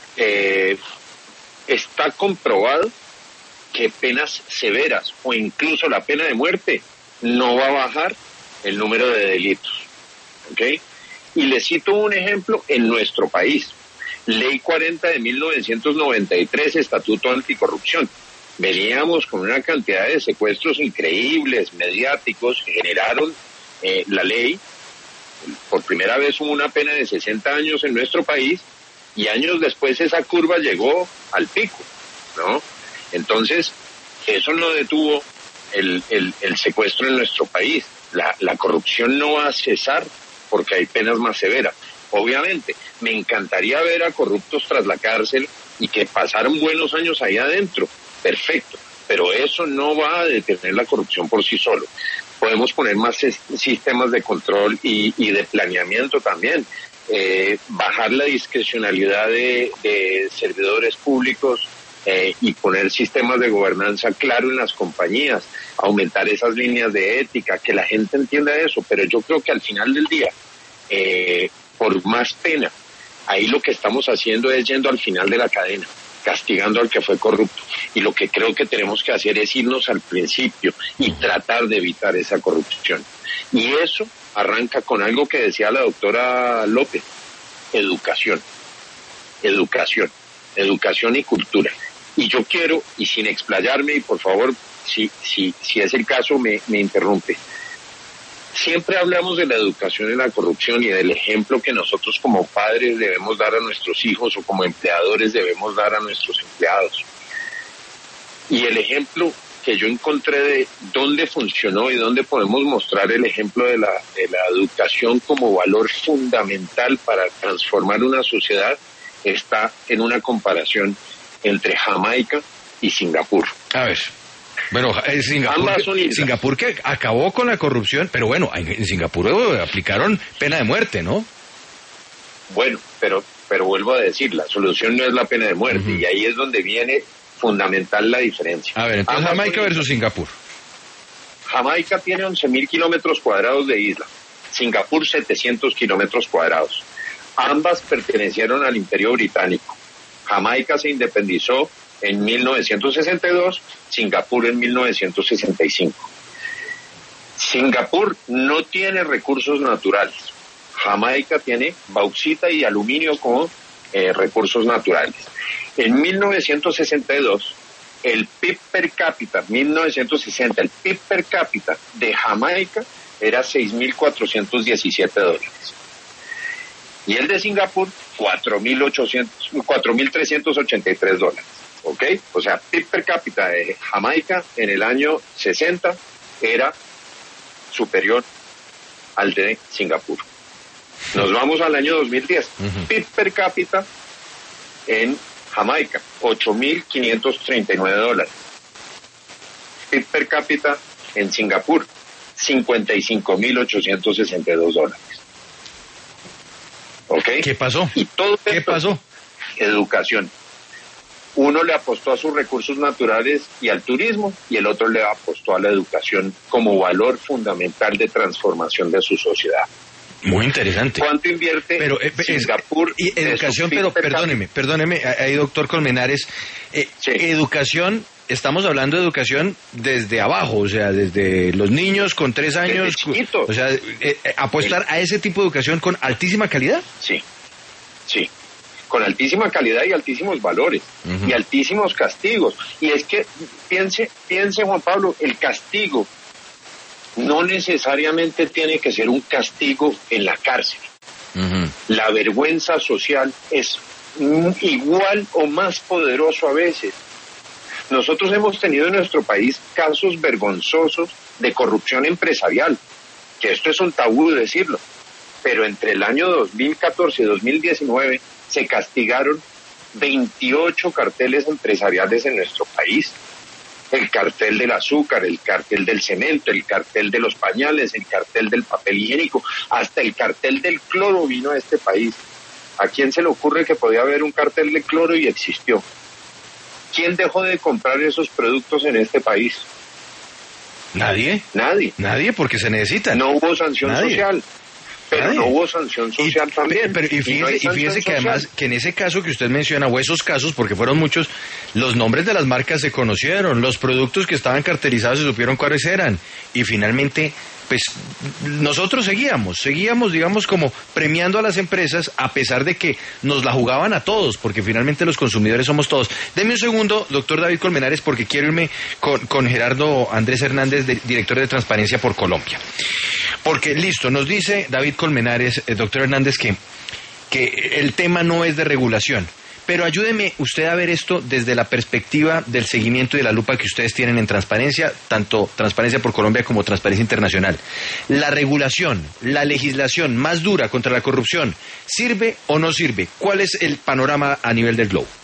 eh, está comprobado que penas severas o incluso la pena de muerte no va a bajar el número de delitos. ¿Ok? Y les cito un ejemplo en nuestro país. Ley cuarenta de mil novecientos noventa y tres, Estatuto Anticorrupción. Veníamos con una cantidad de secuestros increíbles, mediáticos, que generaron eh, la ley. Por primera vez hubo una pena de sesenta años en nuestro país y años después esa curva llegó al pico, ¿no? Entonces, eso no detuvo el, el, el secuestro en nuestro país. La, la corrupción no va a cesar porque hay penas más severas. Obviamente, me encantaría ver a corruptos tras la cárcel y que pasaron buenos años ahí adentro. Perfecto, pero eso no va a detener la corrupción por sí solo. Podemos poner más sistemas de control y, y de planeamiento también. Eh, bajar la discrecionalidad de, de servidores públicos eh, y poner sistemas de gobernanza claro en las compañías, aumentar esas líneas de ética, que la gente entienda eso, pero yo creo que al final del día, eh, por más pena, ahí lo que estamos haciendo es yendo al final de la cadena, castigando al que fue corrupto. Y lo que creo que tenemos que hacer es irnos al principio y tratar de evitar esa corrupción. Y eso arranca con algo que decía la doctora López, educación, educación, educación y cultura. Y yo quiero, y sin explayarme, y por favor, si, si, si es el caso, me, me interrumpe. Siempre hablamos de la educación y la corrupción y del ejemplo que nosotros como padres debemos dar a nuestros hijos o como empleadores debemos dar a nuestros empleados. Y el ejemplo que yo encontré de dónde funcionó y dónde podemos mostrar el ejemplo de la, de la educación como valor fundamental para transformar una sociedad está en una comparación entre Jamaica y Singapur. A ver. Bueno, eh, Singapur, que, Singapur que acabó con la corrupción, pero bueno, en, en Singapur eh, aplicaron pena de muerte, ¿no? Bueno, pero pero vuelvo a decir, la solución no es la pena de muerte, uh-huh. y ahí es donde viene fundamental la diferencia. A ver, entonces Ambas Jamaica versus Singapur. Jamaica tiene once mil kilómetros cuadrados de isla, Singapur setecientos kilómetros cuadrados. Ambas pertenecieron al Imperio Británico. Jamaica se independizó en mil novecientos sesenta y dos, Singapur en mil novecientos sesenta y cinco. Singapur no tiene recursos naturales. Jamaica tiene bauxita y aluminio como eh, recursos naturales. En mil novecientos sesenta y dos, el P I B per cápita, mil novecientos sesenta, el P I B per cápita de Jamaica era seis mil cuatrocientos diecisiete dólares. Y el de Singapur, cuatro mil trescientos ochenta y tres dólares. ¿Ok? O sea, P I B per cápita de Jamaica en el año sesenta era superior al de Singapur. Nos vamos al año dos mil diez. Uh-huh. P I B per cápita en Jamaica, ocho mil quinientos treinta y nueve dólares. P I B per cápita en Singapur, cincuenta y cinco mil ochocientos sesenta y dos dólares. ¿Ok? ¿Qué pasó? Y todo ¿Qué esto, pasó? Educación. Uno le apostó a sus recursos naturales y al turismo, y el otro le apostó a la educación como valor fundamental de transformación de su sociedad. Muy interesante. ¿Cuánto invierte pero, eh, Singapur? Es, y educación, pero perdóneme, perdóneme, ahí doctor Colmenares, eh, sí. Educación, estamos hablando de educación desde abajo, o sea, desde los niños con tres años, o sea, eh, eh, apostar sí. a ese tipo de educación con altísima calidad. Sí, sí. Con altísima calidad y altísimos valores, uh-huh. y altísimos castigos. Y es que, piense, piense Juan Pablo, el castigo no necesariamente tiene que ser un castigo en la cárcel. Uh-huh. La vergüenza social es igual o más poderoso a veces. Nosotros hemos tenido en nuestro país casos vergonzosos de corrupción empresarial, que esto es un tabú decirlo, pero entre el año dos mil catorce y dos mil diecinueve se castigaron veintiocho carteles empresariales en nuestro país. El cartel del azúcar, el cartel del cemento, el cartel de los pañales, el cartel del papel higiénico, hasta el cartel del cloro vino a este país. ¿A quién se le ocurre que podía haber un cartel de cloro y existió? ¿Quién dejó de comprar esos productos en este país? Nadie. Nadie. Nadie, porque se necesitan. No hubo sanción Nadie. social. Pero Nadie. no hubo sanción social y, también. Pero, y fíjese, y no y fíjese que social. Además, que en ese caso que usted menciona, o esos casos, porque fueron muchos, los nombres de las marcas se conocieron, los productos que estaban cartelizados se supieron cuáles eran, y finalmente, pues, nosotros seguíamos, seguíamos, digamos, como premiando a las empresas, a pesar de que nos la jugaban a todos, porque finalmente los consumidores somos todos. Deme un segundo, doctor David Colmenares, porque quiero irme con, con Gerardo Andrés Hernández, de, director de Transparencia por Colombia. Porque, listo, nos dice David Colmenares, el doctor Hernández, que, que el tema no es de regulación. Pero ayúdeme usted a ver esto desde la perspectiva del seguimiento y de la lupa que ustedes tienen en Transparencia, tanto Transparencia por Colombia como Transparencia Internacional. ¿La regulación, la legislación más dura contra la corrupción, sirve o no sirve? ¿Cuál es el panorama a nivel del globo?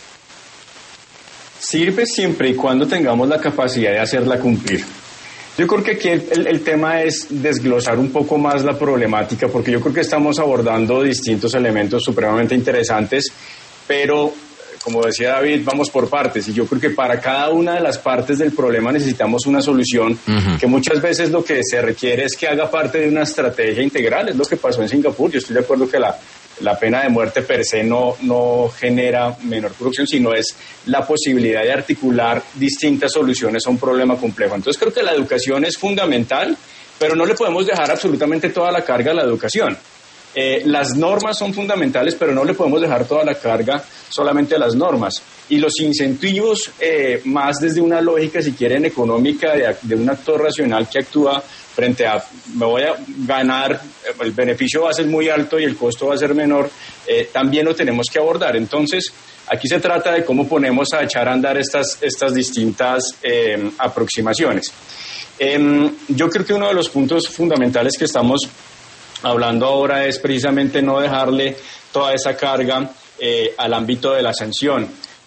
Sirve siempre y cuando tengamos la capacidad de hacerla cumplir. Yo creo que aquí el, el, el tema es desglosar un poco más la problemática, porque yo creo que estamos abordando distintos elementos supremamente interesantes, pero como decía David, vamos por partes, y yo creo que para cada una de las partes del problema necesitamos una solución, uh-huh. que muchas veces lo que se requiere es que haga parte de una estrategia integral. Es lo que pasó en Singapur. Yo estoy de acuerdo que la, la pena de muerte per se no, no genera menor corrupción, sino es la posibilidad de articular distintas soluciones a un problema complejo. Entonces creo que la educación es fundamental, pero no le podemos dejar absolutamente toda la carga a la educación. Eh, las normas son fundamentales, pero no le podemos dejar toda la carga solamente a las normas. Y los incentivos, eh, más desde una lógica, si quieren, económica, de, de un actor racional que actúa frente a, me voy a ganar, el beneficio va a ser muy alto y el costo va a ser menor, eh, también lo tenemos que abordar. Entonces, aquí se trata de cómo ponemos a echar a andar estas, estas distintas eh, aproximaciones. Eh, yo creo que uno de los puntos fundamentales que estamos hablando ahora es precisamente no dejarle toda esa carga eh, al ámbito de la sanción.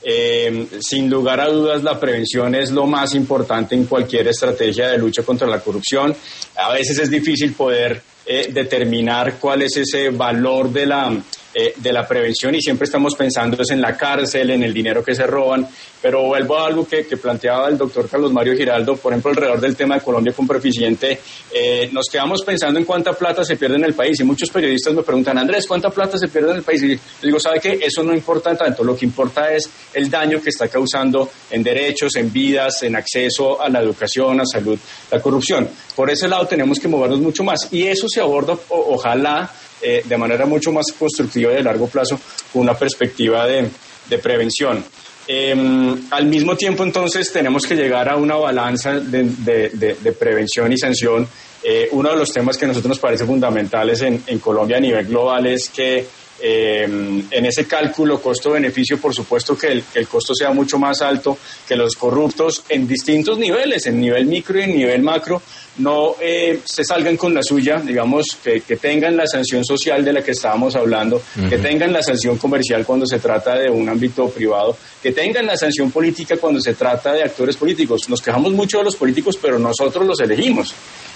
Eh, sin lugar a dudas, la prevención es lo más importante en cualquier estrategia de lucha contra la corrupción. A veces es difícil poder eh, determinar cuál es ese valor de la, eh, de la prevención, y siempre estamos pensando en la cárcel, en el dinero que se roban, pero vuelvo a algo que, que planteaba el doctor Carlos Mario Giraldo, por ejemplo, alrededor del tema de Colombia con Proficiente. Eh, nos quedamos pensando en cuánta plata se pierde en el país, y muchos periodistas me preguntan, Andrés, ¿cuánta plata se pierde en el país? Y les digo, ¿sabe qué? Eso no importa tanto, lo que importa es el daño que está causando en derechos, en vidas, en acceso a la educación, a salud, la corrupción. Por ese lado tenemos que movernos mucho más, y eso se aborda, o, ojalá, eh, de manera mucho más constructiva y de largo plazo, con una perspectiva de, de prevención. Eh, al mismo tiempo, entonces, tenemos que llegar a una balanza de, de, de, de prevención y sanción. Eh, uno de los temas que a nosotros nos parece fundamentales en, en Colombia a nivel global es que eh, en ese cálculo costo-beneficio, por supuesto que el, que el costo sea mucho más alto, que los corruptos en distintos niveles, en nivel micro y en nivel macro, no eh, se salgan con la suya, digamos, que, que tengan la sanción social de la que estábamos hablando, uh-huh. que tengan la sanción comercial cuando se trata de un ámbito privado, que tengan la sanción política cuando se trata de actores políticos. Nos quejamos mucho de los políticos, pero nosotros los elegimos.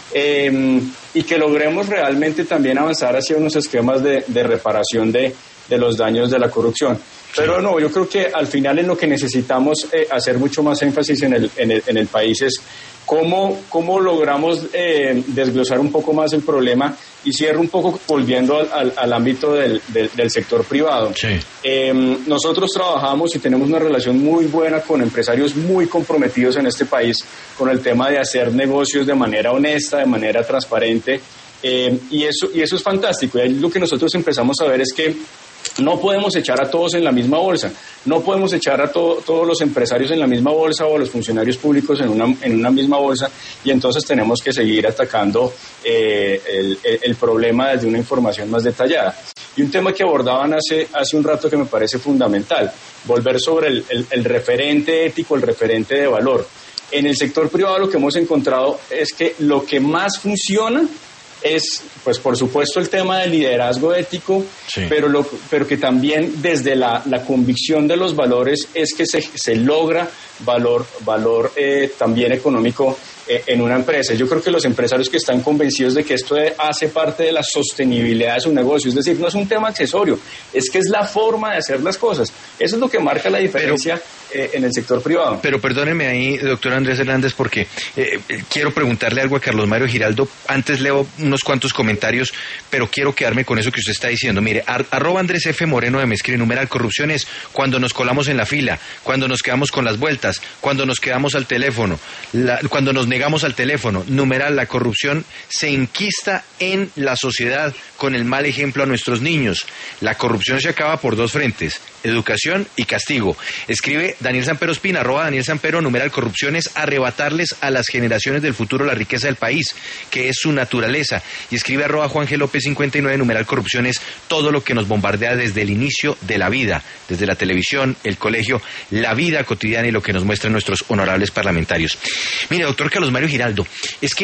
Eh, y que logremos realmente también avanzar hacia unos esquemas de, de reparación de, de los daños de la corrupción. Pero no, yo creo que al final en lo que necesitamos eh, hacer mucho más énfasis en el, en el, en el país es cómo, cómo logramos eh, desglosar un poco más el problema, y cierro un poco volviendo al, al, al ámbito del, del, del sector privado. Sí. Eh, nosotros trabajamos y tenemos una relación muy buena con empresarios muy comprometidos en este país con el tema de hacer negocios de manera honesta, de manera transparente, eh, y, eso, y eso es fantástico. Y ahí lo que nosotros empezamos a ver es que no podemos echar a todos en la misma bolsa, no podemos echar a to- todos los empresarios en la misma bolsa o a los funcionarios públicos en una, en una misma bolsa, y entonces tenemos que seguir atacando eh, el, el problema desde una información más detallada. Y un tema que abordaban hace, hace un rato que me parece fundamental, volver sobre el, el, el referente ético, el referente de valor. En el sector privado lo que hemos encontrado es que lo que más funciona es, pues por supuesto, el tema del liderazgo ético, sí. pero, lo, pero que también desde la, la convicción de los valores es que se, se logra valor, valor eh, también económico eh, en una empresa. Yo creo que los empresarios que están convencidos de que esto hace parte de la sostenibilidad de su negocio, es decir, no es un tema accesorio, es que es la forma de hacer las cosas. Eso es lo que marca la diferencia pero, eh, en el sector privado. Pero perdóneme ahí, doctor Andrés Hernández, porque eh, quiero preguntarle algo a Carlos Mario Giraldo. Antes leo unos cuantos comentarios, pero quiero quedarme con eso que usted está diciendo. Mire, ar, arroba Andrés F. Moreno de me escribe, numeral corrupción es cuando nos colamos en la fila, cuando nos quedamos con las vueltas, cuando nos quedamos al teléfono, la, cuando nos negamos al teléfono. Numeral, la corrupción se enquista en la sociedad con el mal ejemplo a nuestros niños. La corrupción se acaba por dos frentes, educación y castigo. Escribe Daniel Sampero Espina, arroba Daniel Sampero, numeral corrupción es arrebatarles a las generaciones del futuro la riqueza del país, que es su naturaleza. Y escribe arroba Juan G. López cincuenta y nueve, numeral corrupción es todo lo que nos bombardea desde el inicio de la vida, desde la televisión, el colegio, la vida cotidiana y lo que nos muestran nuestros honorables parlamentarios. Mire, doctor Carlos Mario Giraldo, es que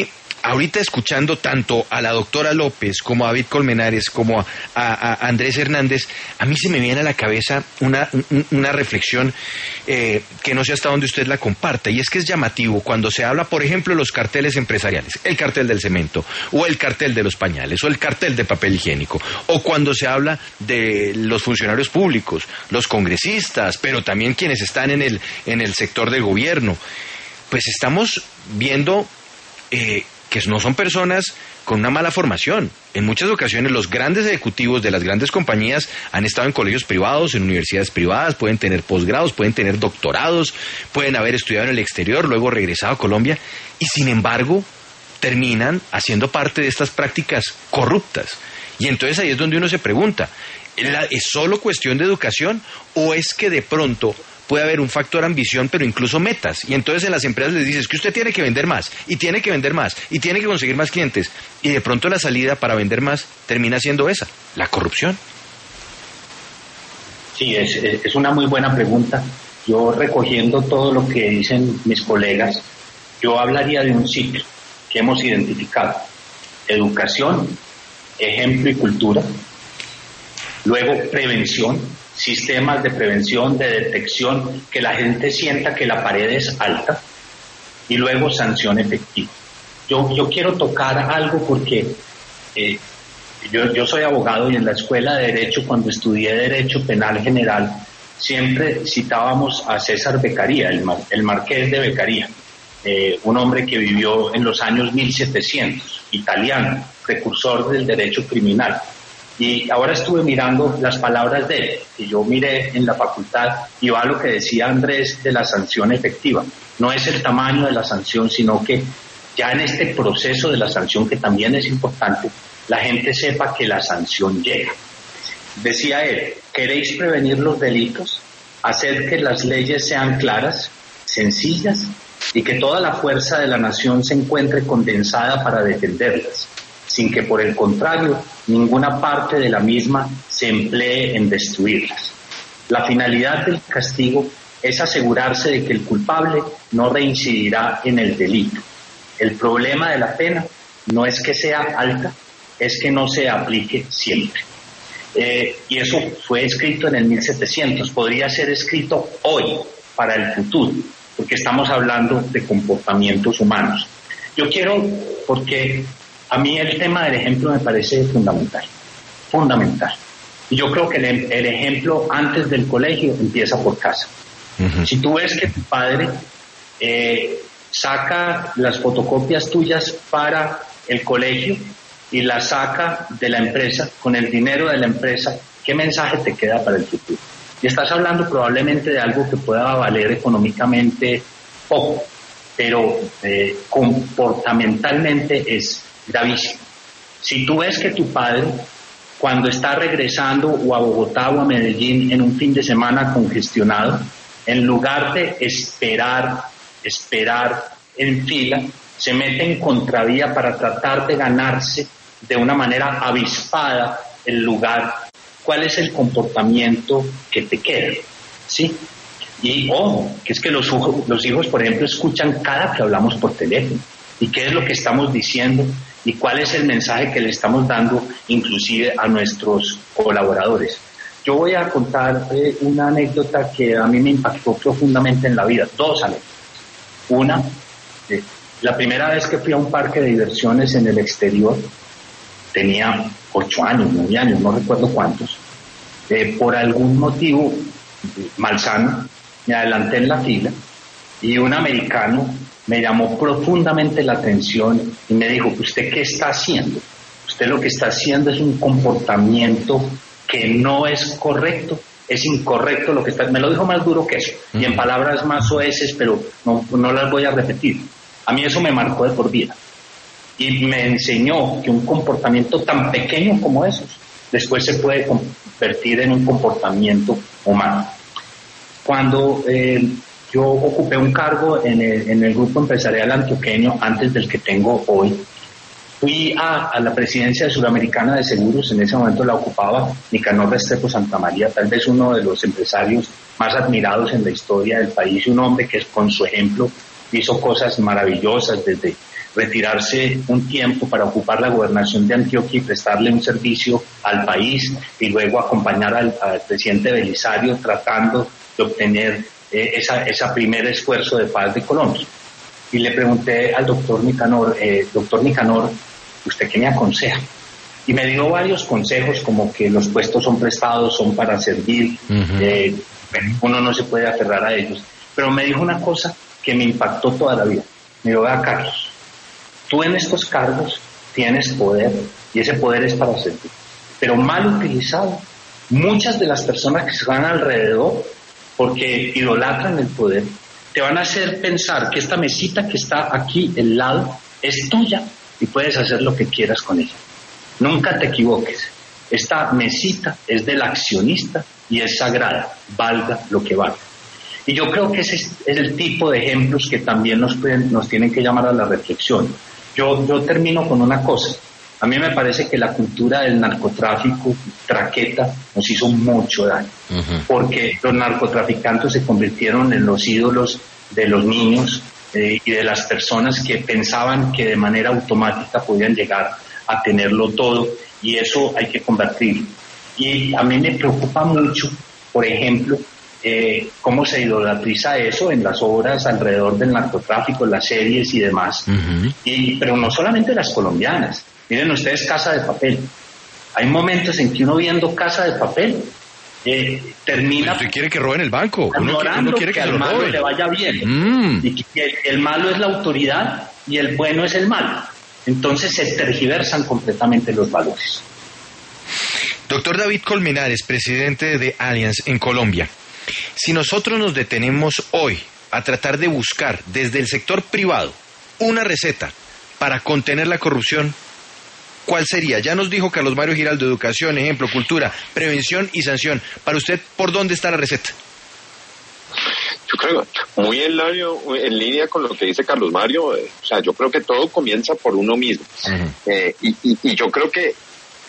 ahorita escuchando tanto a la doctora López como a David Colmenares como a, a, a Andrés Hernández, a mí se me viene a la cabeza una, una reflexión eh, que no sé hasta dónde usted la comparta, y es que es llamativo cuando se habla, por ejemplo, de los carteles empresariales, el cartel del cemento, o el cartel de los pañales, o el cartel de papel higiénico, o cuando se habla de los funcionarios públicos, los congresistas, pero también quienes están en el, en el sector del gobierno. Pues estamos viendo eh, que no son personas con una mala formación. En muchas ocasiones los grandes ejecutivos de las grandes compañías han estado en colegios privados, en universidades privadas, pueden tener posgrados, pueden tener doctorados, pueden haber estudiado en el exterior, luego regresado a Colombia, y sin embargo terminan haciendo parte de estas prácticas corruptas. Y entonces ahí es donde uno se pregunta, ¿es solo cuestión de educación o es que de pronto puede haber un factor ambición, pero incluso metas? Y entonces en las empresas les dices que usted tiene que vender más, y tiene que vender más, y tiene que conseguir más clientes, y de pronto la salida para vender más termina siendo esa, la corrupción. Sí, es, es una muy buena pregunta. Yo, recogiendo todo lo que dicen mis colegas, yo hablaría de un ciclo que hemos identificado: educación, ejemplo y cultura, luego prevención, sistemas de prevención, de detección, que la gente sienta que la pared es alta, y luego sanción efectiva. Yo, yo quiero tocar algo porque eh, yo, yo soy abogado, y en la escuela de Derecho, cuando estudié Derecho Penal General, siempre citábamos a César Beccaria, el, mar, el marqués de Beccaria, eh, un hombre que vivió en los años mil setecientos, italiano, precursor del derecho criminal. Y ahora estuve mirando las palabras de él, que yo miré en la facultad, y va lo que decía Andrés de la sanción efectiva. No es el tamaño de la sanción, sino que ya en este proceso de la sanción, que también es importante, la gente sepa que la sanción llega. Decía él: ¿queréis prevenir los delitos? Hacer que las leyes sean claras, sencillas, y que toda la fuerza de la nación se encuentre condensada para defenderlas, sin que por el contrario ninguna parte de la misma se emplee en destruirlas. La finalidad del castigo es asegurarse de que el culpable no reincidirá en el delito. El problema de la pena no es que sea alta, es que no se aplique siempre. Eh, y eso fue escrito en el mil setecientos, podría ser escrito hoy para el futuro, porque estamos hablando de comportamientos humanos. Yo quiero, porque a mí el tema del ejemplo me parece fundamental, fundamental. Y yo creo que el, el ejemplo antes del colegio empieza por casa. Uh-huh. Si tú ves que tu padre eh, saca las fotocopias tuyas para el colegio y las saca de la empresa con el dinero de la empresa, ¿qué mensaje te queda para el futuro? Y estás hablando probablemente de algo que pueda valer económicamente poco, pero eh, comportamentalmente es gravísimo. Si tú ves que tu padre, cuando está regresando o a Bogotá o a Medellín en un fin de semana congestionado, en lugar de esperar, esperar en fila, se mete en contravía para tratar de ganarse de una manera avispada el lugar, ¿cuál es el comportamiento que te queda? ¿Sí? Y ojo, que es que los, los hijos, por ejemplo, escuchan cada que hablamos por teléfono. ¿Y qué es lo que estamos diciendo? ¿Y cuál es el mensaje que le estamos dando inclusive a nuestros colaboradores? Yo voy a contar eh, una anécdota que a mí me impactó profundamente en la vida. Dos anécdotas. Una, eh, la primera vez que fui a un parque de diversiones en el exterior, tenía ocho años, nueve años, no recuerdo cuántos. Eh, por algún motivo malsano, me adelanté en la fila y un americano me llamó profundamente la atención y me dijo: ¿usted qué está haciendo? Usted lo que está haciendo es un comportamiento que no es correcto, es incorrecto lo que está... Me lo dijo más duro que eso, uh-huh. y en palabras más soeces, pero no, no las voy a repetir. A mí eso me marcó de por vida. Y me enseñó que un comportamiento tan pequeño como esos después se puede convertir en un comportamiento humano. Cuando eh, yo ocupé un cargo en el, en el grupo empresarial antioqueño antes del que tengo hoy, fui a, a la presidencia de Suramericana de Seguros. En ese momento la ocupaba Nicanor Restrepo Santamaría, tal vez uno de los empresarios más admirados en la historia del país, y un hombre que con su ejemplo hizo cosas maravillosas, desde retirarse un tiempo para ocupar la gobernación de Antioquia y prestarle un servicio al país y luego acompañar al, al presidente Belisario tratando de obtener eh, esa, esa primer esfuerzo de paz de Colombia. Y le pregunté al doctor Nicanor, eh, doctor Nicanor, ¿usted qué me aconseja? Y me dio varios consejos, como que los puestos son prestados, son para servir, uh-huh. eh, uno no se puede aferrar a ellos. Pero me dijo una cosa que me impactó toda la vida. Me dijo, vea, Carlos, tú en estos cargos tienes poder, y ese poder es para servir. Pero mal utilizado, muchas de las personas que están alrededor, porque idolatran el poder, te van a hacer pensar que esta mesita que está aquí, al lado, es tuya, y puedes hacer lo que quieras con ella. Nunca te equivoques. Esta mesita es del accionista y es sagrada, valga lo que valga. Y yo creo que ese es el tipo de ejemplos que también nos, pueden, nos tienen que llamar a la reflexión. Yo, yo termino con una cosa. A mí me parece que la cultura del narcotráfico, traqueta, nos hizo mucho daño. Uh-huh. Porque los narcotraficantes se convirtieron en los ídolos de los niños eh, y de las personas que pensaban que de manera automática podían llegar a tenerlo todo, y eso hay que convertirlo. Y a mí me preocupa mucho, por ejemplo, eh, cómo se idolatriza eso en las obras alrededor del narcotráfico, en las series y demás. Uh-huh. Y, pero no solamente las colombianas. Miren ustedes Casa de Papel. Hay momentos en que uno viendo Casa de Papel eh, termina... Usted quiere que roben el banco. Uno quiere, uno quiere que, que al malo roben. Le vaya bien. Mm. Y que el, el malo es la autoridad y el bueno es el malo. Entonces se tergiversan completamente los valores. Doctor David Colmenares, presidente de Allianz en Colombia. Si nosotros nos detenemos hoy a tratar de buscar desde el sector privado una receta para contener la corrupción, ¿cuál sería? Ya nos dijo Carlos Mario Giraldo, educación, ejemplo, cultura, prevención y sanción. Para usted, ¿por dónde está la receta? Yo creo, muy en, la, en línea con lo que dice Carlos Mario, eh, o sea, yo creo que todo comienza por uno mismo. Uh-huh. Eh, y, y, y yo creo que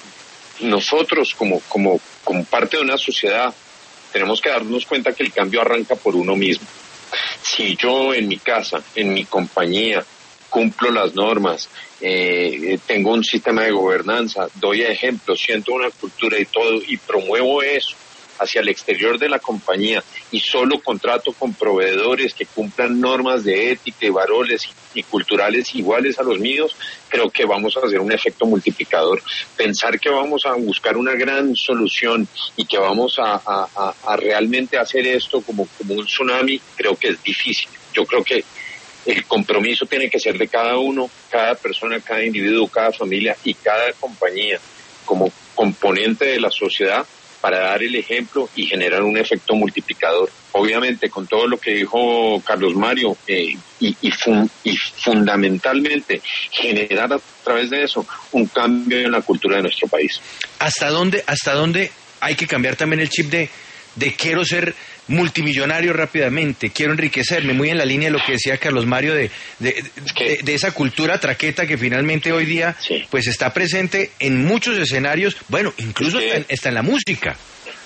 nosotros, como, como, como parte de una sociedad, tenemos que darnos cuenta que el cambio arranca por uno mismo. Si yo en mi casa, en mi compañía, cumplo las normas, eh, tengo un sistema de gobernanza, doy ejemplos, siento una cultura y todo, y promuevo eso hacia el exterior de la compañía y solo contrato con proveedores que cumplan normas de ética y valores y culturales iguales a los míos, creo que vamos a hacer un efecto multiplicador. Pensar que vamos a buscar una gran solución y que vamos a, a, a, a realmente hacer esto como, como un tsunami, creo que es difícil. Yo creo que el compromiso tiene que ser de cada uno, cada persona, cada individuo, cada familia y cada compañía como componente de la sociedad, para dar el ejemplo y generar un efecto multiplicador. Obviamente, con todo lo que dijo Carlos Mario, eh, y, y, fun, y fundamentalmente generar a través de eso un cambio en la cultura de nuestro país. ¿Hasta dónde, hasta dónde hay que cambiar también el chip de, de quiero ser multimillonario rápidamente, quiero enriquecerme, muy en la línea de lo que decía Carlos Mario de, de, es que, de, de esa cultura traqueta que finalmente hoy día sí. pues está presente en muchos escenarios, bueno, incluso es que, está, en, está en la música.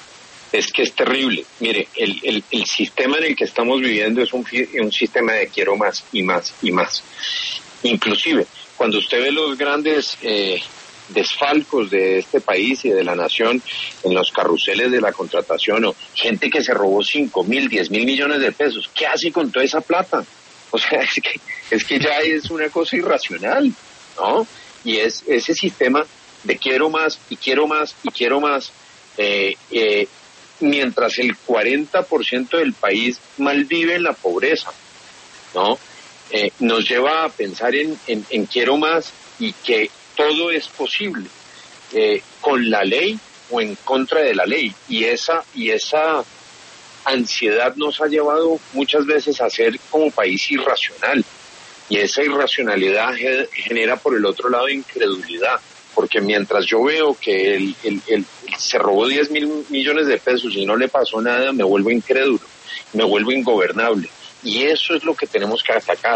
Es que es terrible. Mire, el, el, el sistema en el que estamos viviendo es un, un sistema de quiero más y más y más. Inclusive, cuando usted ve los grandes eh, desfalcos de este país y de la nación en los carruseles de la contratación, o gente que se robó cinco mil, diez mil millones de pesos, ¿qué hace con toda esa plata? O sea, es que, es que ya es una cosa irracional, ¿no? Y es ese sistema de quiero más y quiero más y quiero más, eh, eh, mientras el cuarenta por ciento del país malvive en la pobreza, ¿no? Eh, nos lleva a pensar en, en, en quiero más y que todo es posible, eh, con la ley o en contra de la ley, y esa y esa ansiedad nos ha llevado muchas veces a ser como país irracional, y esa irracionalidad genera por el otro lado incredulidad, porque mientras yo veo que él, él, él se robó diez mil millones de pesos y no le pasó nada, me vuelvo incrédulo, me vuelvo ingobernable, y eso es lo que tenemos que atacar.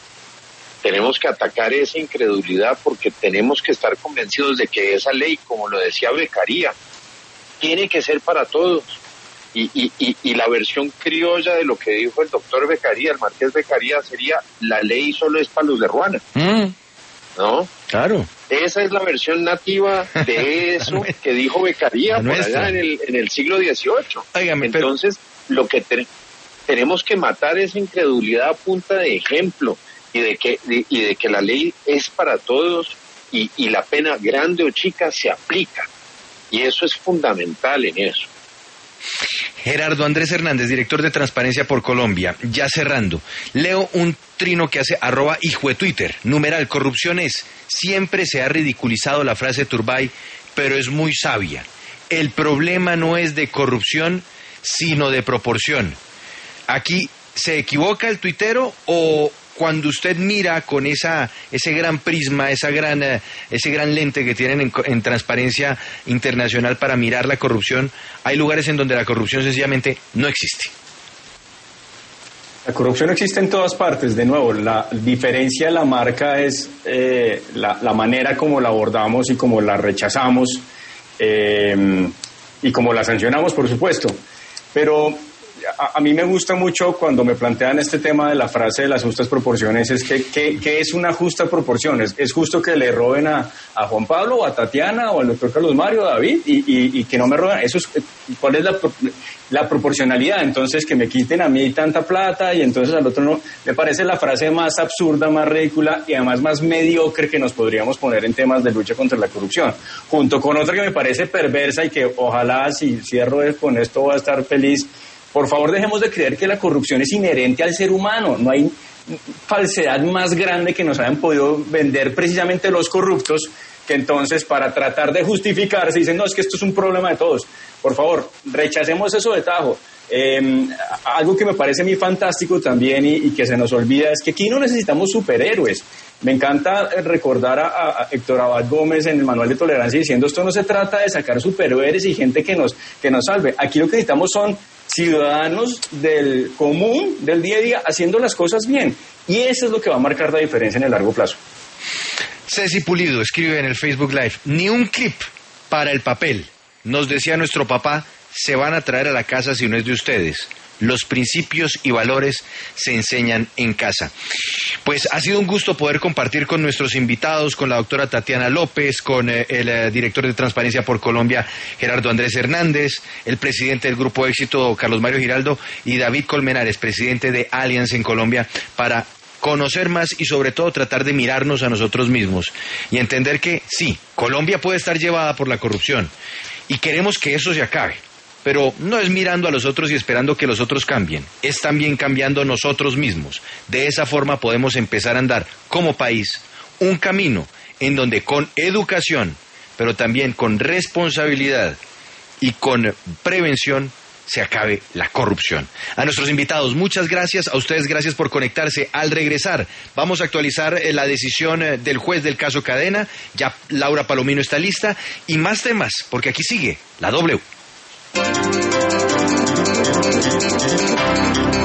Tenemos que atacar esa incredulidad, porque tenemos que estar convencidos de que esa ley, como lo decía Beccaria, tiene que ser para todos Y, y, y, y la versión criolla de lo que dijo el doctor Beccaria, el marqués Beccaria, sería: la ley solo es para los de Ruana. Mm. ¿No? Claro. Esa es la versión nativa de eso que dijo Beccaria por allá en el, en el siglo dieciocho. Óigame, Entonces, pero... lo que te, tenemos que matar es incredulidad a punta de ejemplo y de que, de, y de que la ley es para todos y, y la pena grande o chica se aplica. Y eso es fundamental en eso. Gerardo Andrés Hernández, director de Transparencia por Colombia. Ya cerrando, leo un trino que hace arroba hijo de Twitter, numeral, corrupción es, siempre se ha ridiculizado la frase Turbay, pero es muy sabia. El problema no es de corrupción, sino de proporción. Aquí, ¿se equivoca el tuitero o cuando usted mira con esa ese gran prisma, esa gran eh, ese gran lente que tienen en, en Transparencia Internacional para mirar la corrupción, hay lugares en donde la corrupción sencillamente no existe? La corrupción existe en todas partes. De nuevo, la diferencia de la marca es eh, la, la manera como la abordamos y como la rechazamos eh, y como la sancionamos, por supuesto. Pero a, a mí me gusta mucho cuando me plantean este tema de la frase de las justas proporciones, es que, que, que es una justa proporción. ¿Es, es justo que le roben a, a Juan Pablo, o a Tatiana, o al doctor Carlos Mario, a David, y, y, y que no me roben? Eso es, ¿cuál es la, la proporcionalidad? Entonces, que me quiten a mí tanta plata y entonces al otro no. Me parece la frase más absurda, más ridícula y además más mediocre que nos podríamos poner en temas de lucha contra la corrupción. Junto con otra que me parece perversa y que ojalá, si cierro con esto, voy a estar feliz. Por favor, dejemos de creer que la corrupción es inherente al ser humano. No hay falsedad más grande que nos hayan podido vender precisamente los corruptos, que entonces para tratar de justificarse dicen, no, es que esto es un problema de todos. Por favor, rechacemos eso de tajo. Eh, algo que me parece muy fantástico también y, y que se nos olvida es que aquí no necesitamos superhéroes. Me encanta recordar a, a Héctor Abad Gómez en el Manual de Tolerancia diciendo, esto no se trata de sacar superhéroes y gente que nos, que nos salve. Aquí lo que necesitamos son ciudadanos del común, del día a día, haciendo las cosas bien. Y eso es lo que va a marcar la diferencia en el largo plazo. Ceci Pulido escribe en el Facebook Live, ni un clip para el papel. Nos decía nuestro papá, se van a traer a la casa si no es de ustedes. Los principios y valores se enseñan en casa. Pues ha sido un gusto poder compartir con nuestros invitados, con la doctora Tatiana López, con eh, el eh, director de Transparencia por Colombia, Gerardo Andrés Hernández, el presidente del Grupo Éxito, Carlos Mario Giraldo, y David Colmenares, presidente de Allianz en Colombia, para conocer más y sobre todo tratar de mirarnos a nosotros mismos y entender que sí, Colombia puede estar llevada por la corrupción y queremos que eso se acabe. Pero no es mirando a los otros y esperando que los otros cambien, es también cambiando nosotros mismos. De esa forma podemos empezar a andar como país un camino en donde con educación, pero también con responsabilidad y con prevención se acabe la corrupción. A nuestros invitados, muchas gracias. A ustedes, gracias por conectarse. Al regresar, vamos a actualizar la decisión del juez del caso Cadena. Ya Laura Palomino está lista y más temas, porque aquí sigue la W.